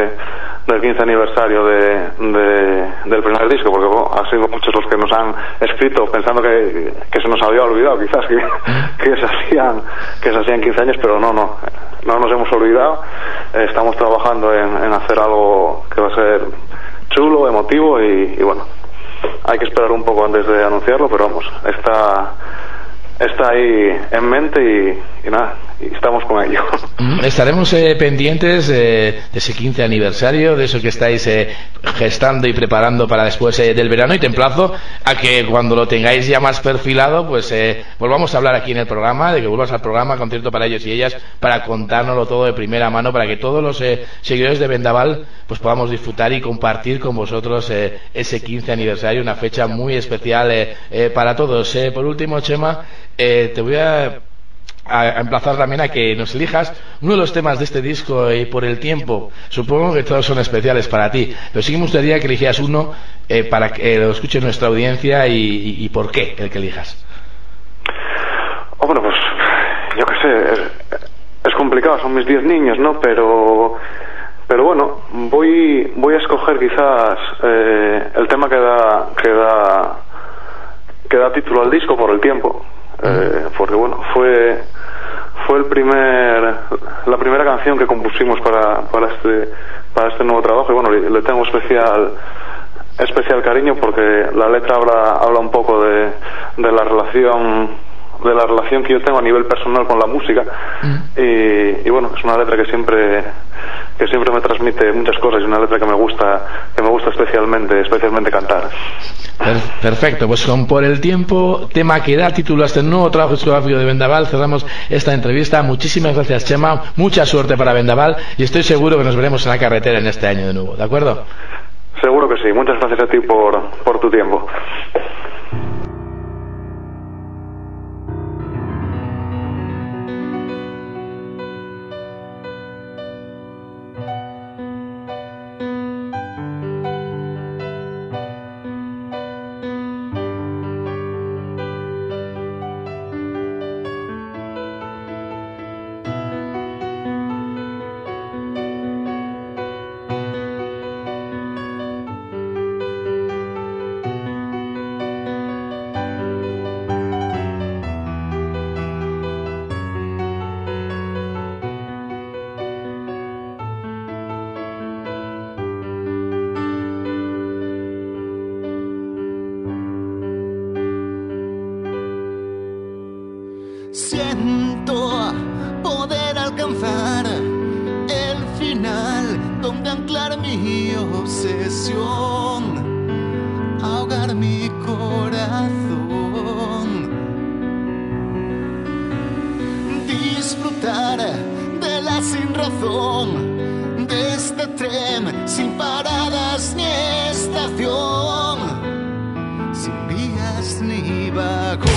15 aniversario del primer disco, porque bueno, han sido muchos los que nos han escrito pensando que se nos había olvidado quizás que se hacían 15 años, pero no nos hemos olvidado. Estamos trabajando en hacer algo que va a ser chulo, emotivo, y bueno, hay que esperar un poco antes de anunciarlo, pero vamos, está ahí en mente y nada, y estamos con ello.
Estaremos pendientes de ese 15 aniversario, de eso que estáis gestando y preparando para después del verano, y te emplazo a que cuando lo tengáis ya más perfilado, pues volvamos a hablar aquí en el programa, de que vuelvas al programa Concierto para ellos y ellas, para contárnoslo todo de primera mano, para que todos los seguidores de Vendaval pues podamos disfrutar y compartir con vosotros ese 15 aniversario, una fecha muy especial para todos. Por último, Chema, te voy a emplazar también a que nos elijas uno de los temas de este disco, y por el tiempo, supongo que todos son especiales para ti, pero sí que me gustaría que eligieras uno para que lo escuche nuestra audiencia, y por qué el que elijas.
Bueno, pues yo qué sé, es complicado, son mis 10 niños, ¿no? Pero bueno, voy a escoger quizás el tema que da título al disco, por el tiempo. Porque bueno, fue la primera canción que compusimos para este nuevo trabajo, y bueno, le tengo especial cariño, porque la letra habla un poco de la relación que yo tengo a nivel personal con la música, y bueno, es una letra que siempre me transmite muchas cosas, y una letra que me gusta especialmente cantar.
Perfecto, pues con Por el tiempo, tema que da título a este nuevo trabajo discográfico de Vendaval, cerramos esta entrevista. Muchísimas gracias, Chema, mucha suerte para Vendaval, y estoy seguro que nos veremos en la carretera en este año de nuevo, ¿de acuerdo?
Seguro que sí. Muchas gracias a ti por tu tiempo.
Siento poder alcanzar el final donde anclar mi obsesión, ahogar mi corazón, disfrutar de la sinrazón, de
este tren sin paradas ni estación, sin vías ni vagón.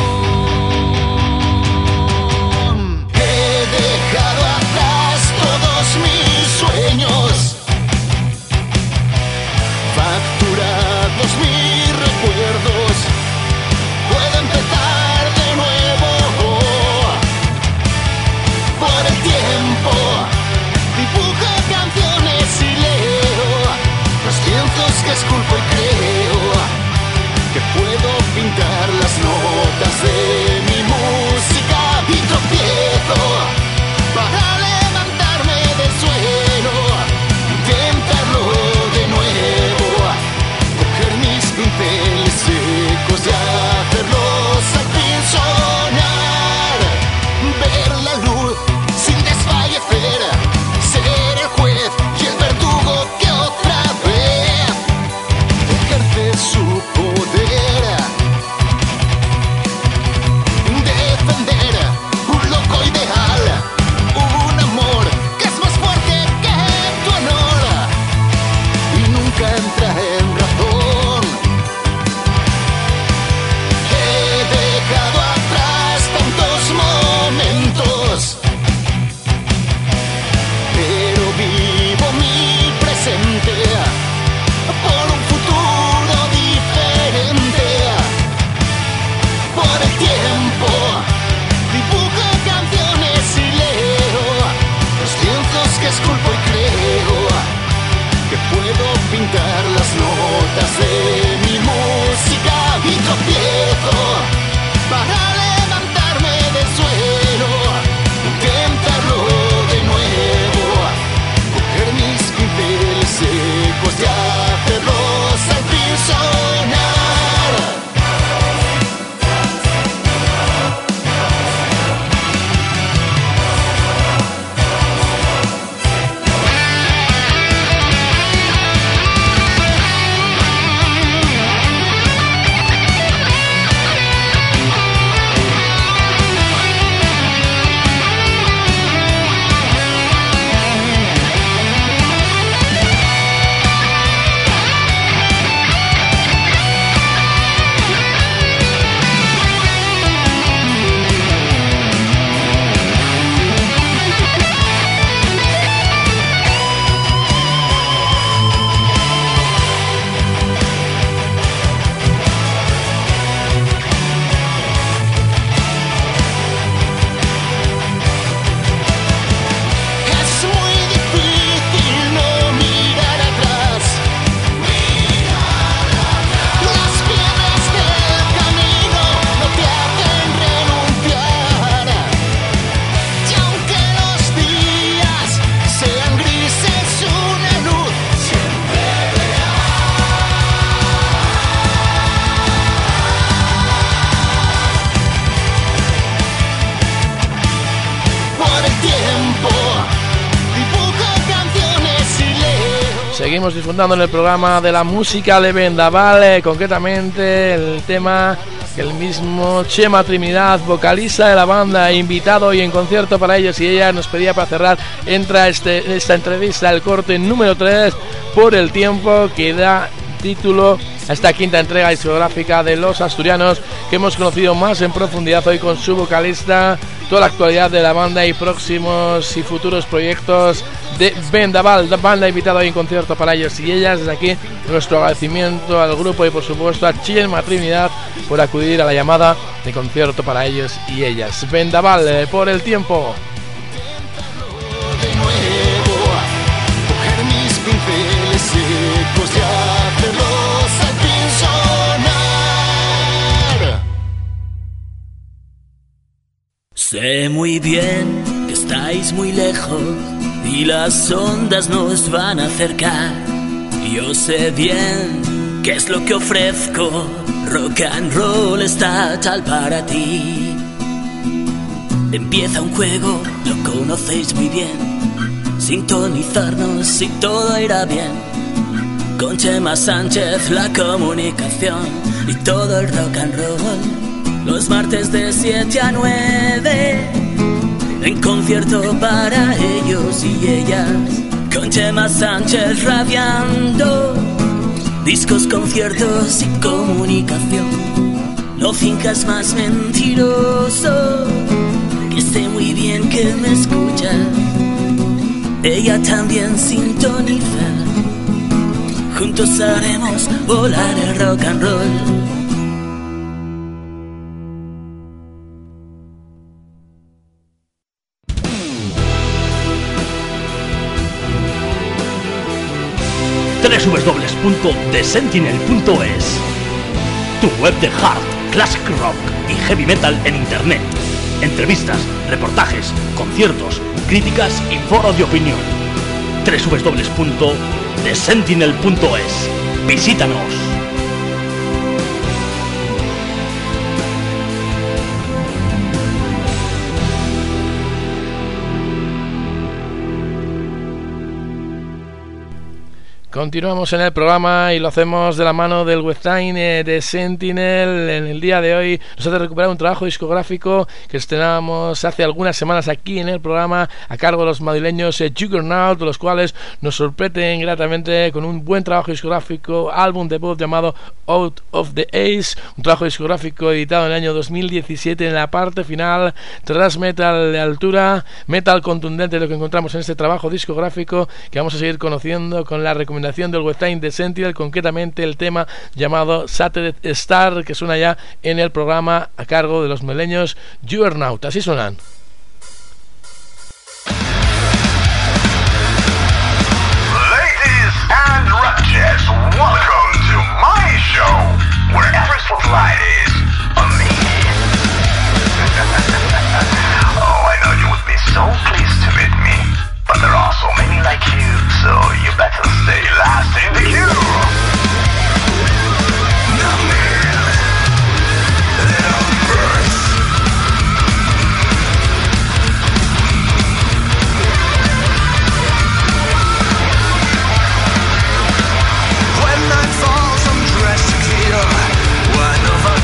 He dejado atrás todos mis sueños, facturados mis recuerdos. Puedo empezar de nuevo por el tiempo. Dibujo canciones y leo los lienzos que esculpo y creo que puedo pintar las notas de mi música y tropiezo para levantarme del suelo, intentarlo de nuevo, coger mis pinceles secos y hacerlos al fin sonar, ver la luz sin desfallecer, ser el juez y el verdugo que otra vez ejerce su poder, defender un loco ideal, un amor que es más fuerte que tu honor y nunca entra en razón. He dejado atrás tantos momentos, pero vivo mi presente por un futuro diferente. Por el tiempo dibujo canciones y leo los lienzos que esculpo y creo que puedo pintar las notas de mi música y tropiezo para levantarme del suelo, intentarlo de nuevo, coger mis pinceles secos y hacerlos al fin sonar. Es muy difícil no mirar atrás, las piedras del camino no te hacen renunciar, y aunque los días sean grises, una luz siempre verás. Por el tiempo dibujo canciones y leo.
Seguimos disfrutando en el programa de la música de Vendaval, concretamente el tema que el mismo Chema Trinidad, vocalista de la banda, invitado y en concierto para ellos y ellas, nos pedía para cerrar esta entrevista, el corte número 3, por el tiempo, que da título a esta quinta entrega discográfica de los asturianos, que hemos conocido más en profundidad hoy con su vocalista, toda la actualidad de la banda y próximos y futuros proyectos de Vendaval, la banda invitada hoy en concierto para ellos y ellas. Desde aquí nuestro agradecimiento al grupo y por supuesto a Chema Trinidad por acudir a la llamada de concierto para ellos y ellas. Vendaval, por el tiempo.
De nuevo, coger mis pinceles secos y hacerlos al fin sonar.
Sé muy bien que estáis muy lejos y las ondas nos van a acercar. Yo sé bien qué es lo que ofrezco, rock and roll está tal para ti. Empieza un juego, lo conocéis muy bien, sintonizarnos y todo irá bien. Con Chema Sánchez la comunicación y todo el rock and roll. Los martes de 7 a 9 en concierto para ellos y ellas.
con Chema Sánchez radiando discos, conciertos y comunicación. No finjas más mentiroso, que sé muy bien que me escuchas. Ella también sintoniza, juntos haremos volar el rock and roll.
www.thesentinel.es, tu web de hard, classic rock y heavy metal en internet. Entrevistas, reportajes, conciertos, críticas y foros de opinión. www.thesentinel.es. Visítanos.
Continuamos en el programa y lo hacemos de la mano del webzine de Sentinel. En el día de hoy nos hace recuperar un trabajo discográfico que estrenamos hace algunas semanas aquí en el programa a cargo de los madrileños Juggernaut, los cuales nos sorprenden gratamente con un buen trabajo discográfico, álbum debut llamado Out of the Ace, un trabajo discográfico editado en el año 2017. En la parte final, thrash metal de altura, metal contundente, lo que encontramos en este trabajo discográfico que vamos a seguir conociendo con la recomendación del webzine de Sentinel, concretamente el tema llamado Saturday Star, que suena ya en el programa a cargo de los madrileños Juggernaut. Así suenan.
Ladies and wretches, welcome to my show, where every spotlight is on me. Oh, I know you would be so pleased to meet me, but there are so many like you, so you better stay last in the queue. Now man, little birds. When night falls, I'm dressed to kill. One of our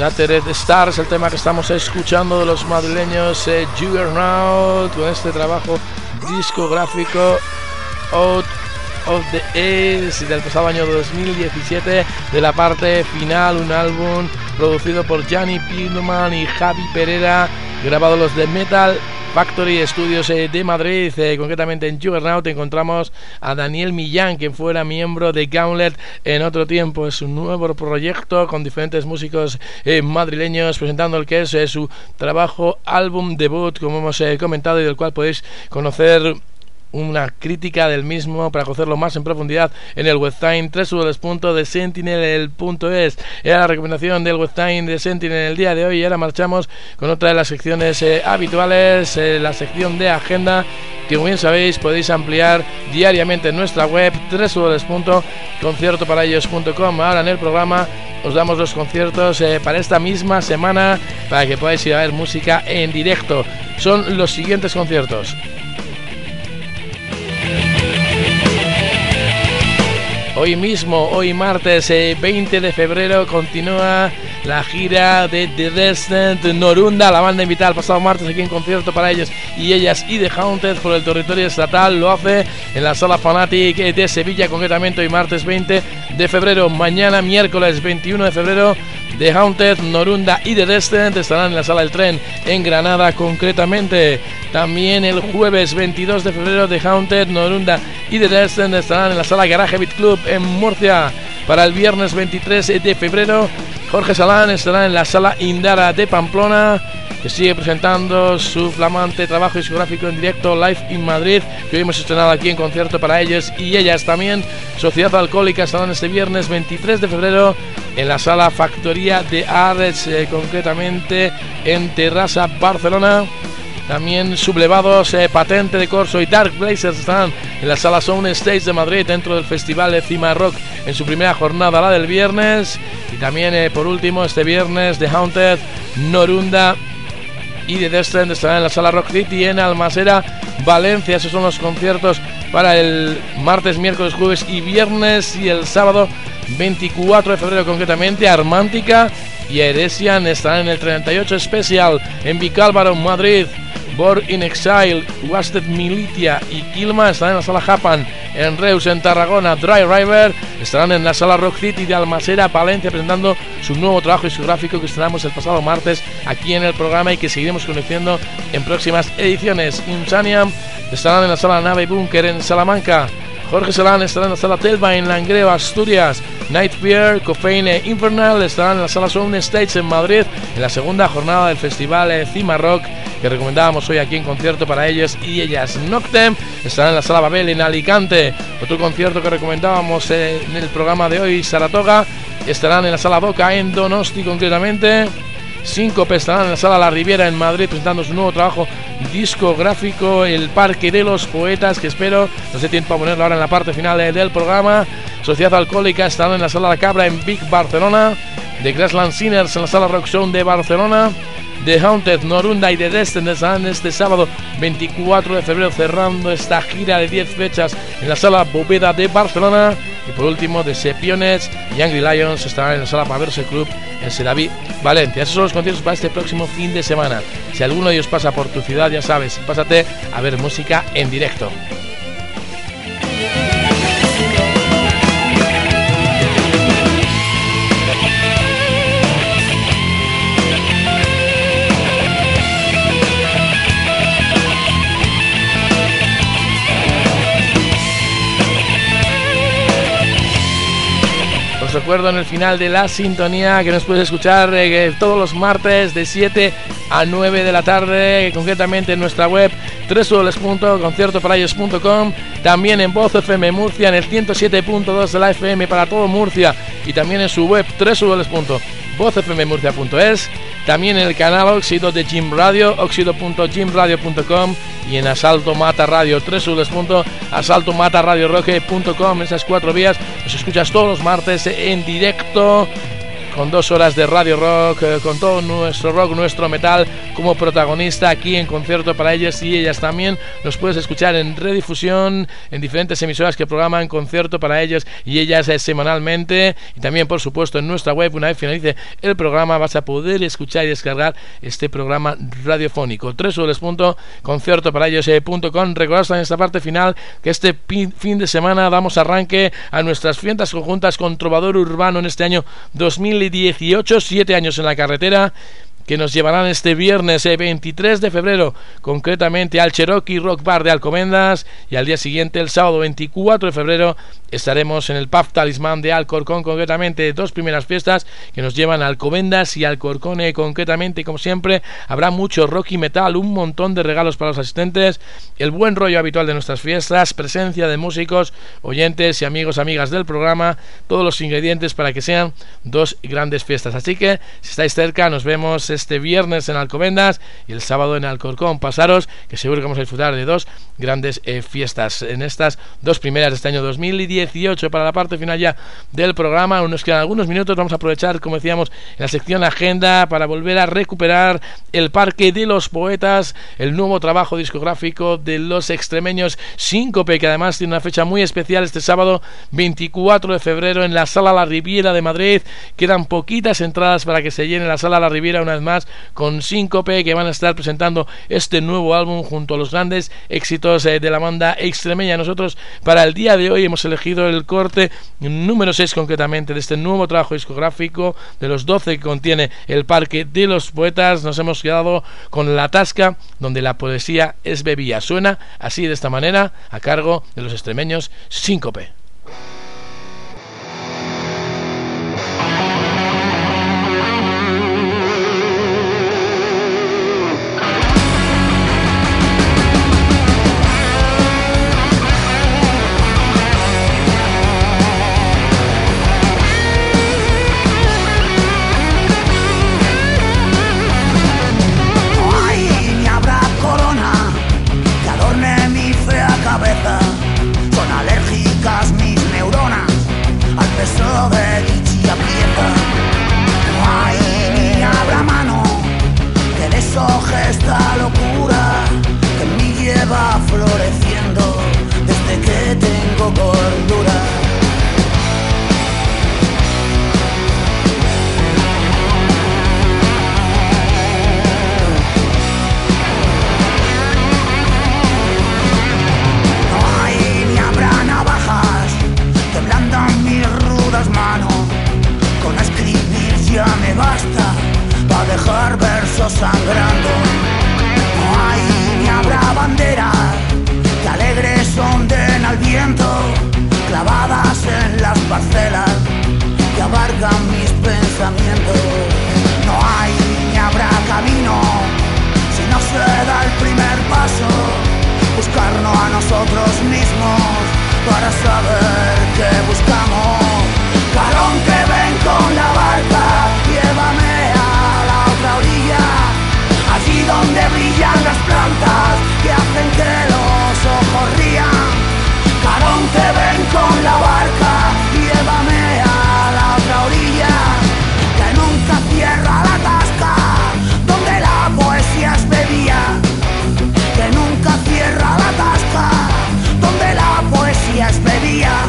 Shattered Stars, el tema que estamos escuchando de los madrileños Juggernaut, con este trabajo discográfico Out of the Ace del pasado año 2017, de la parte final, un álbum producido por Gianni Pillman y Javi Pereira, grabado los de Metal Factory Studios de Madrid. Concretamente en Juggernaut encontramos a Daniel Millán, quien fuera miembro de Gauntlet en otro tiempo. Es un nuevo proyecto con diferentes músicos madrileños presentando el que es su trabajo álbum debut, como hemos comentado, y del cual podéis conocer una crítica del mismo para conocerlo más en profundidad en el website www.thesentinel.es. Era la recomendación del website de Sentinel el día de hoy, y ahora marchamos con otra de las secciones habituales, la sección de agenda, que como bien sabéis podéis ampliar diariamente en nuestra web www.conciertoparaellos.com. Ahora en el programa os damos los conciertos para esta misma semana, para que podáis ir a ver música en directo. Son los siguientes conciertos: hoy mismo, hoy martes 20 de febrero, continúa la gira de The Descent Norunda. La banda invitada el pasado martes aquí en Concierto para Ellos y Ellas y The Haunted por el territorio estatal. Lo hace en la Sala Fanatic de Sevilla, concretamente hoy martes 20 de febrero. Mañana miércoles 21 de febrero, The Haunted, Norunda y The Descent estarán en la Sala del Tren en Granada, concretamente. También el jueves 22 de febrero, The Haunted, Norunda y The Descent estarán en la Sala Garage Beat Club en Murcia. Para el viernes 23 de febrero, Jorge Salán estará en la Sala Indara de Pamplona, que sigue presentando su flamante trabajo discográfico en directo Live in Madrid, que hoy hemos estrenado aquí en Concierto para Ellos y Ellas. También Sociedad Alcohólica estarán este viernes 23 de febrero en la Sala Factoría de Arts, concretamente en Terrassa, Barcelona. También Sublevados, Patente de Corso y Dark Blazers estarán en la Sala Sound Stage de Madrid dentro del Festival de Cima Rock en su primera jornada, la del viernes. Y también por último este viernes, The Haunted, Norunda y The Descent estarán en la Sala Rock City en Almasera, Valencia. Esos son los conciertos para el martes, miércoles, jueves y viernes. Y el sábado 24 de febrero concretamente, Armántica y Heresian estarán en el 38 Special en Vicálvaro, Madrid. Born in Exile, Wasted Militia y Kilma estarán en la Sala Japan en Reus, en Tarragona. Dry River estarán en la Sala Rock City de Almasera, Palencia, presentando su nuevo trabajo discográfico que estrenamos el pasado martes aquí en el programa y que seguiremos conociendo en próximas ediciones. Insaniam estarán en la Sala Nave Bunker en Salamanca. Jorge Salán estará en la Sala Telva en Langreo, Asturias. Night Fear, Coffeine e Infernal estarán en la Sala Sound Stage en Madrid en la segunda jornada del Festival Cima Rock que recomendábamos hoy aquí en Concierto para Ellos y Ellas. Noctem estará en la Sala Babel en Alicante. Otro concierto que recomendábamos en el programa de hoy, Saratoga, estarán en la Sala Doca en Donosti, concretamente. Síncope estarán en la Sala La Riviera en Madrid presentando su nuevo trabajo discográfico, El Parque de los Poetas, que espero nos dé tiempo a ponerlo ahora en la parte final del programa. Sociedad Alcohólica estarán en la Sala La Cabra en Vic, Barcelona. The Grassland Sinners en la Sala Rock Zone de Barcelona. The Haunted, Norunda y The Descent estarán este sábado 24 de febrero cerrando esta gira de 10 fechas en la Sala Bóveda de Barcelona. Y por último, The Sepiones y Angry Lions estarán en la Sala Paverse Club en Seraví, Valencia. Esos son los conciertos para este próximo fin de semana. Si alguno de ellos pasa por tu ciudad, ya sabes, pásate a ver música en directo. Recuerdo en el final de la sintonía que nos puedes escuchar todos los martes de 7 a 9 de la tarde, concretamente en nuestra web www.conciertoparayos.com, también en Voz FM Murcia en el 107.2 de la FM para todo Murcia y también en su web www.vozfmmurcia.es, también en el canal Óxido de Jim Radio, óxido.jimradio.com y en Asalto Mata Radio, www.asaltomataradioroque.com. Esas 4 vías nos escuchas todos los martes en directo con 2 horas de radio rock, con todo nuestro rock, nuestro metal como protagonista aquí en Concierto para Ellos y Ellas. También nos puedes escuchar en redifusión en diferentes emisoras que programan Concierto para Ellos y Ellas semanalmente, y también por supuesto en nuestra web. Una vez finalice el programa vas a poder escuchar y descargar este programa radiofónico, www.conciertoparaellos.com. Recordaos en esta parte final que este fin de semana damos arranque a nuestras fiestas conjuntas con Trovador Urbano en este año 2018, 7 años en la carretera, que nos llevarán este viernes 23 de febrero concretamente al Cherokee Rock Bar de Alcobendas, y al día siguiente, el sábado 24 de febrero, estaremos en el Pub Talismán de Alcorcón. Concretamente 2 primeras fiestas que nos llevan a Alcobendas y Alcorcón concretamente. Como siempre habrá mucho rock y metal, un montón de regalos para los asistentes, el buen rollo habitual de nuestras fiestas, presencia de músicos, oyentes y amigos, amigas del programa, todos los ingredientes para que sean 2 grandes fiestas. Así que si estáis cerca, nos vemos este viernes en Alcobendas y el sábado en Alcorcón. Pasaros, que seguro que vamos a disfrutar de 2 grandes fiestas en estas 2 primeras de este año 2018. Para la parte final ya del programa, aún nos quedan algunos minutos. Vamos a aprovechar, como decíamos, en la sección agenda para volver a recuperar el Parque de los Poetas, el nuevo trabajo discográfico de los extremeños Síncope, que además tiene una fecha muy especial este sábado 24 de febrero en la Sala La Riviera de Madrid. Quedan poquitas entradas para que se llene la Sala La Riviera una vez más con Síncope, que van a estar presentando este nuevo álbum junto a los grandes éxitos de la banda extremeña. Nosotros para el día de hoy hemos elegido el corte número 6 concretamente de este nuevo trabajo discográfico de los 12 que contiene el Parque de los Poetas. Nos hemos quedado con La Tasca, donde la poesía es bebida. Suena así, de esta manera, a cargo de los extremeños Síncope.
Son alérgicas mis neuronas al peso de dicha prieta. No hay ni habrá mano que deshoje esta locura que en mí lleva floreciendo desde que tengo cordura. Manos, con escribir ya me basta para dejar versos sangrando. No hay ni habrá banderas que alegres onden al viento, clavadas en las parcelas que abarcan mis pensamientos. No hay ni habrá camino si no se da el primer paso, buscarnos a nosotros mismos para saber qué buscamos. Carón que ven con la barca, llévame a la otra orilla, allí donde brillan las plantas que hacen que los ojos rían. Carón que ven con la barca, llévame a la otra orilla, que nunca cierra la tasca, donde la poesía es bebida, que nunca cierra la tasca, donde la poesía es bebida.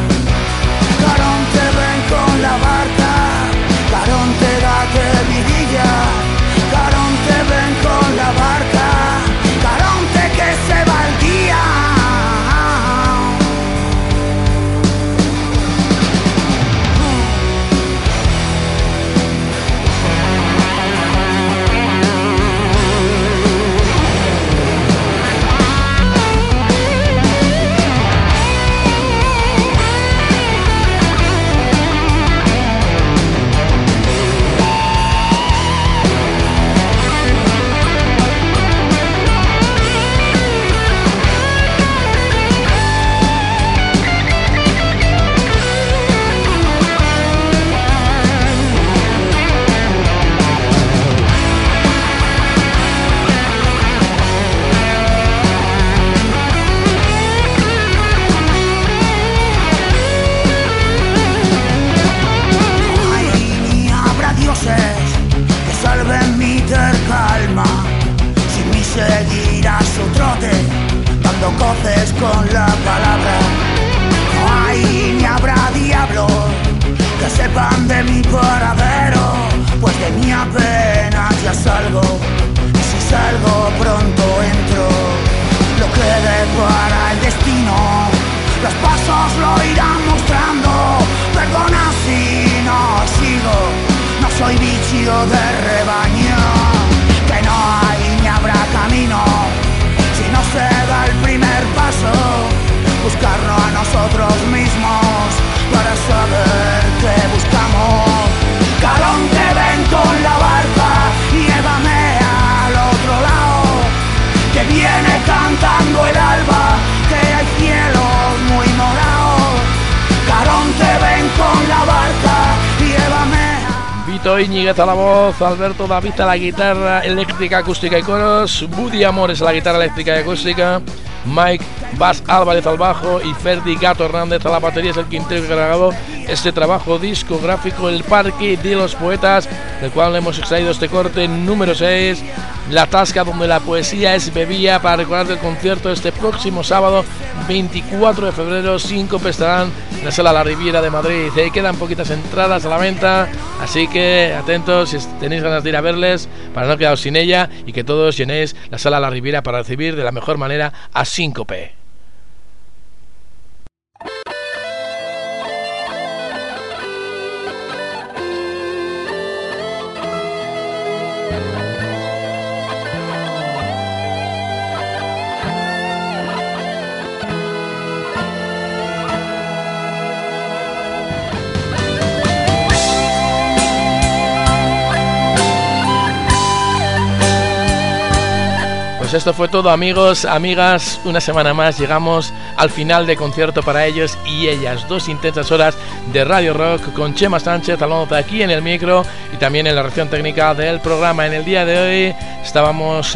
voces con la palabra. No hay ni habrá diablo que sepan de mi paradero, pues de mi apenas ya salgo. Y si salgo pronto entro, lo que depara el destino, los pasos lo irán mostrando. Perdona si no sigo, no soy bicho de rebaño. Que no hay ni habrá camino si no se da el primer paso. Buscarnos a nosotros mismos para saber qué buscamos. Caronte, ven con la barca y llévame al otro lado, que viene cantando el alba, que hay cielos muy morados. Caronte, ven con la barca y llévame a...
Vito Íñiguez a la voz, Alberto David a la guitarra eléctrica, acústica y coros, Buddy Amores a la guitarra eléctrica y acústica, Mike Bas Álvarez al bajo y Ferdi Gato Hernández a la batería. Es el quinteto que ha grabado este trabajo discográfico, El Parque de los Poetas, del cual hemos extraído este corte número 6, La Tasca donde la poesía es bebida, para recordar el concierto este próximo sábado 24 de febrero. 5 estarán en la Sala La Riviera de Madrid. Quedan poquitas entradas a la venta, así que atentos si tenéis ganas de ir a verles para no quedaros sin ella, y que todos llenéis la Sala La Riviera para recibir de la mejor manera a Síncope. Esto fue todo, amigos, amigas. Una semana más llegamos al final de concierto para ellos y ellas. 2 intensas horas de Radio Rock con Chema Sánchez hablando aquí en el micro y también en la reacción técnica del programa. En el día de hoy estábamos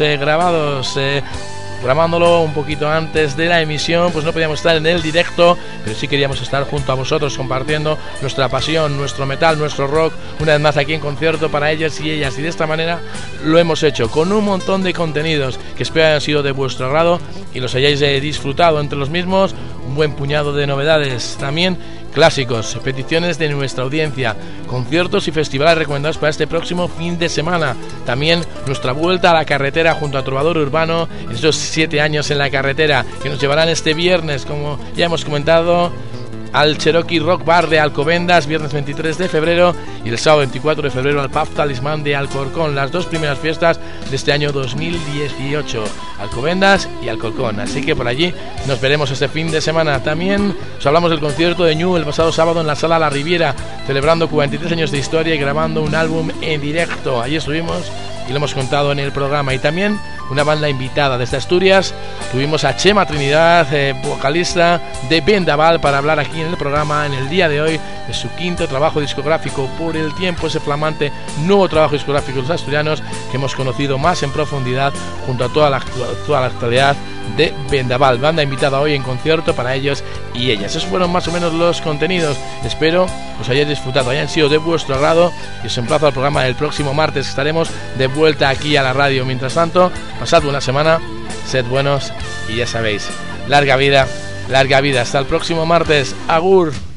grabándolo un poquito antes de la emisión, pues no podíamos estar en el directo, pero sí queríamos estar junto a vosotros compartiendo nuestra pasión, nuestro metal, nuestro rock, una vez más aquí en concierto para ellos y ellas, y de esta manera lo hemos hecho con un montón de contenidos que espero hayan sido de vuestro agrado y los hayáis disfrutado. Entre los mismos, un buen puñado de novedades, también clásicos, peticiones de nuestra audiencia, conciertos y festivales recomendados para este próximo fin de semana. También nuestra vuelta a la carretera junto a Trovador Urbano, estos 7 años en la carretera, que nos llevarán este viernes, como ya hemos comentado, al Cherokee Rock Bar de Alcobendas, viernes 23 de febrero, y el sábado 24 de febrero al Pub Talismán de Alcorcón, las 2 primeras fiestas de este año 2018, Alcobendas y Alcorcón. Así que por allí nos veremos este fin de semana. También os hablamos del concierto de Ñu el pasado sábado en la Sala La Riviera, celebrando 43 años de historia y grabando un álbum en directo. Allí estuvimos y lo hemos contado en el programa. Y también una banda invitada desde Asturias. Tuvimos a Chema Trinidad, vocalista de Vendaval, para hablar aquí en el programa en el día de hoy de su 5º trabajo discográfico Por el Tiempo, ese flamante nuevo trabajo discográfico de los asturianos que hemos conocido más en profundidad junto a toda la actualidad de Vendaval. Banda invitada hoy en concierto para ellos y ellas. Esos fueron más o menos los contenidos. Espero os hayáis disfrutado, hayan sido de vuestro agrado, y os emplazo al programa del próximo martes. Estaremos de vuelta aquí a la radio. Mientras tanto, pasad buena semana, sed buenos y ya sabéis, larga vida, hasta el próximo martes. Agur.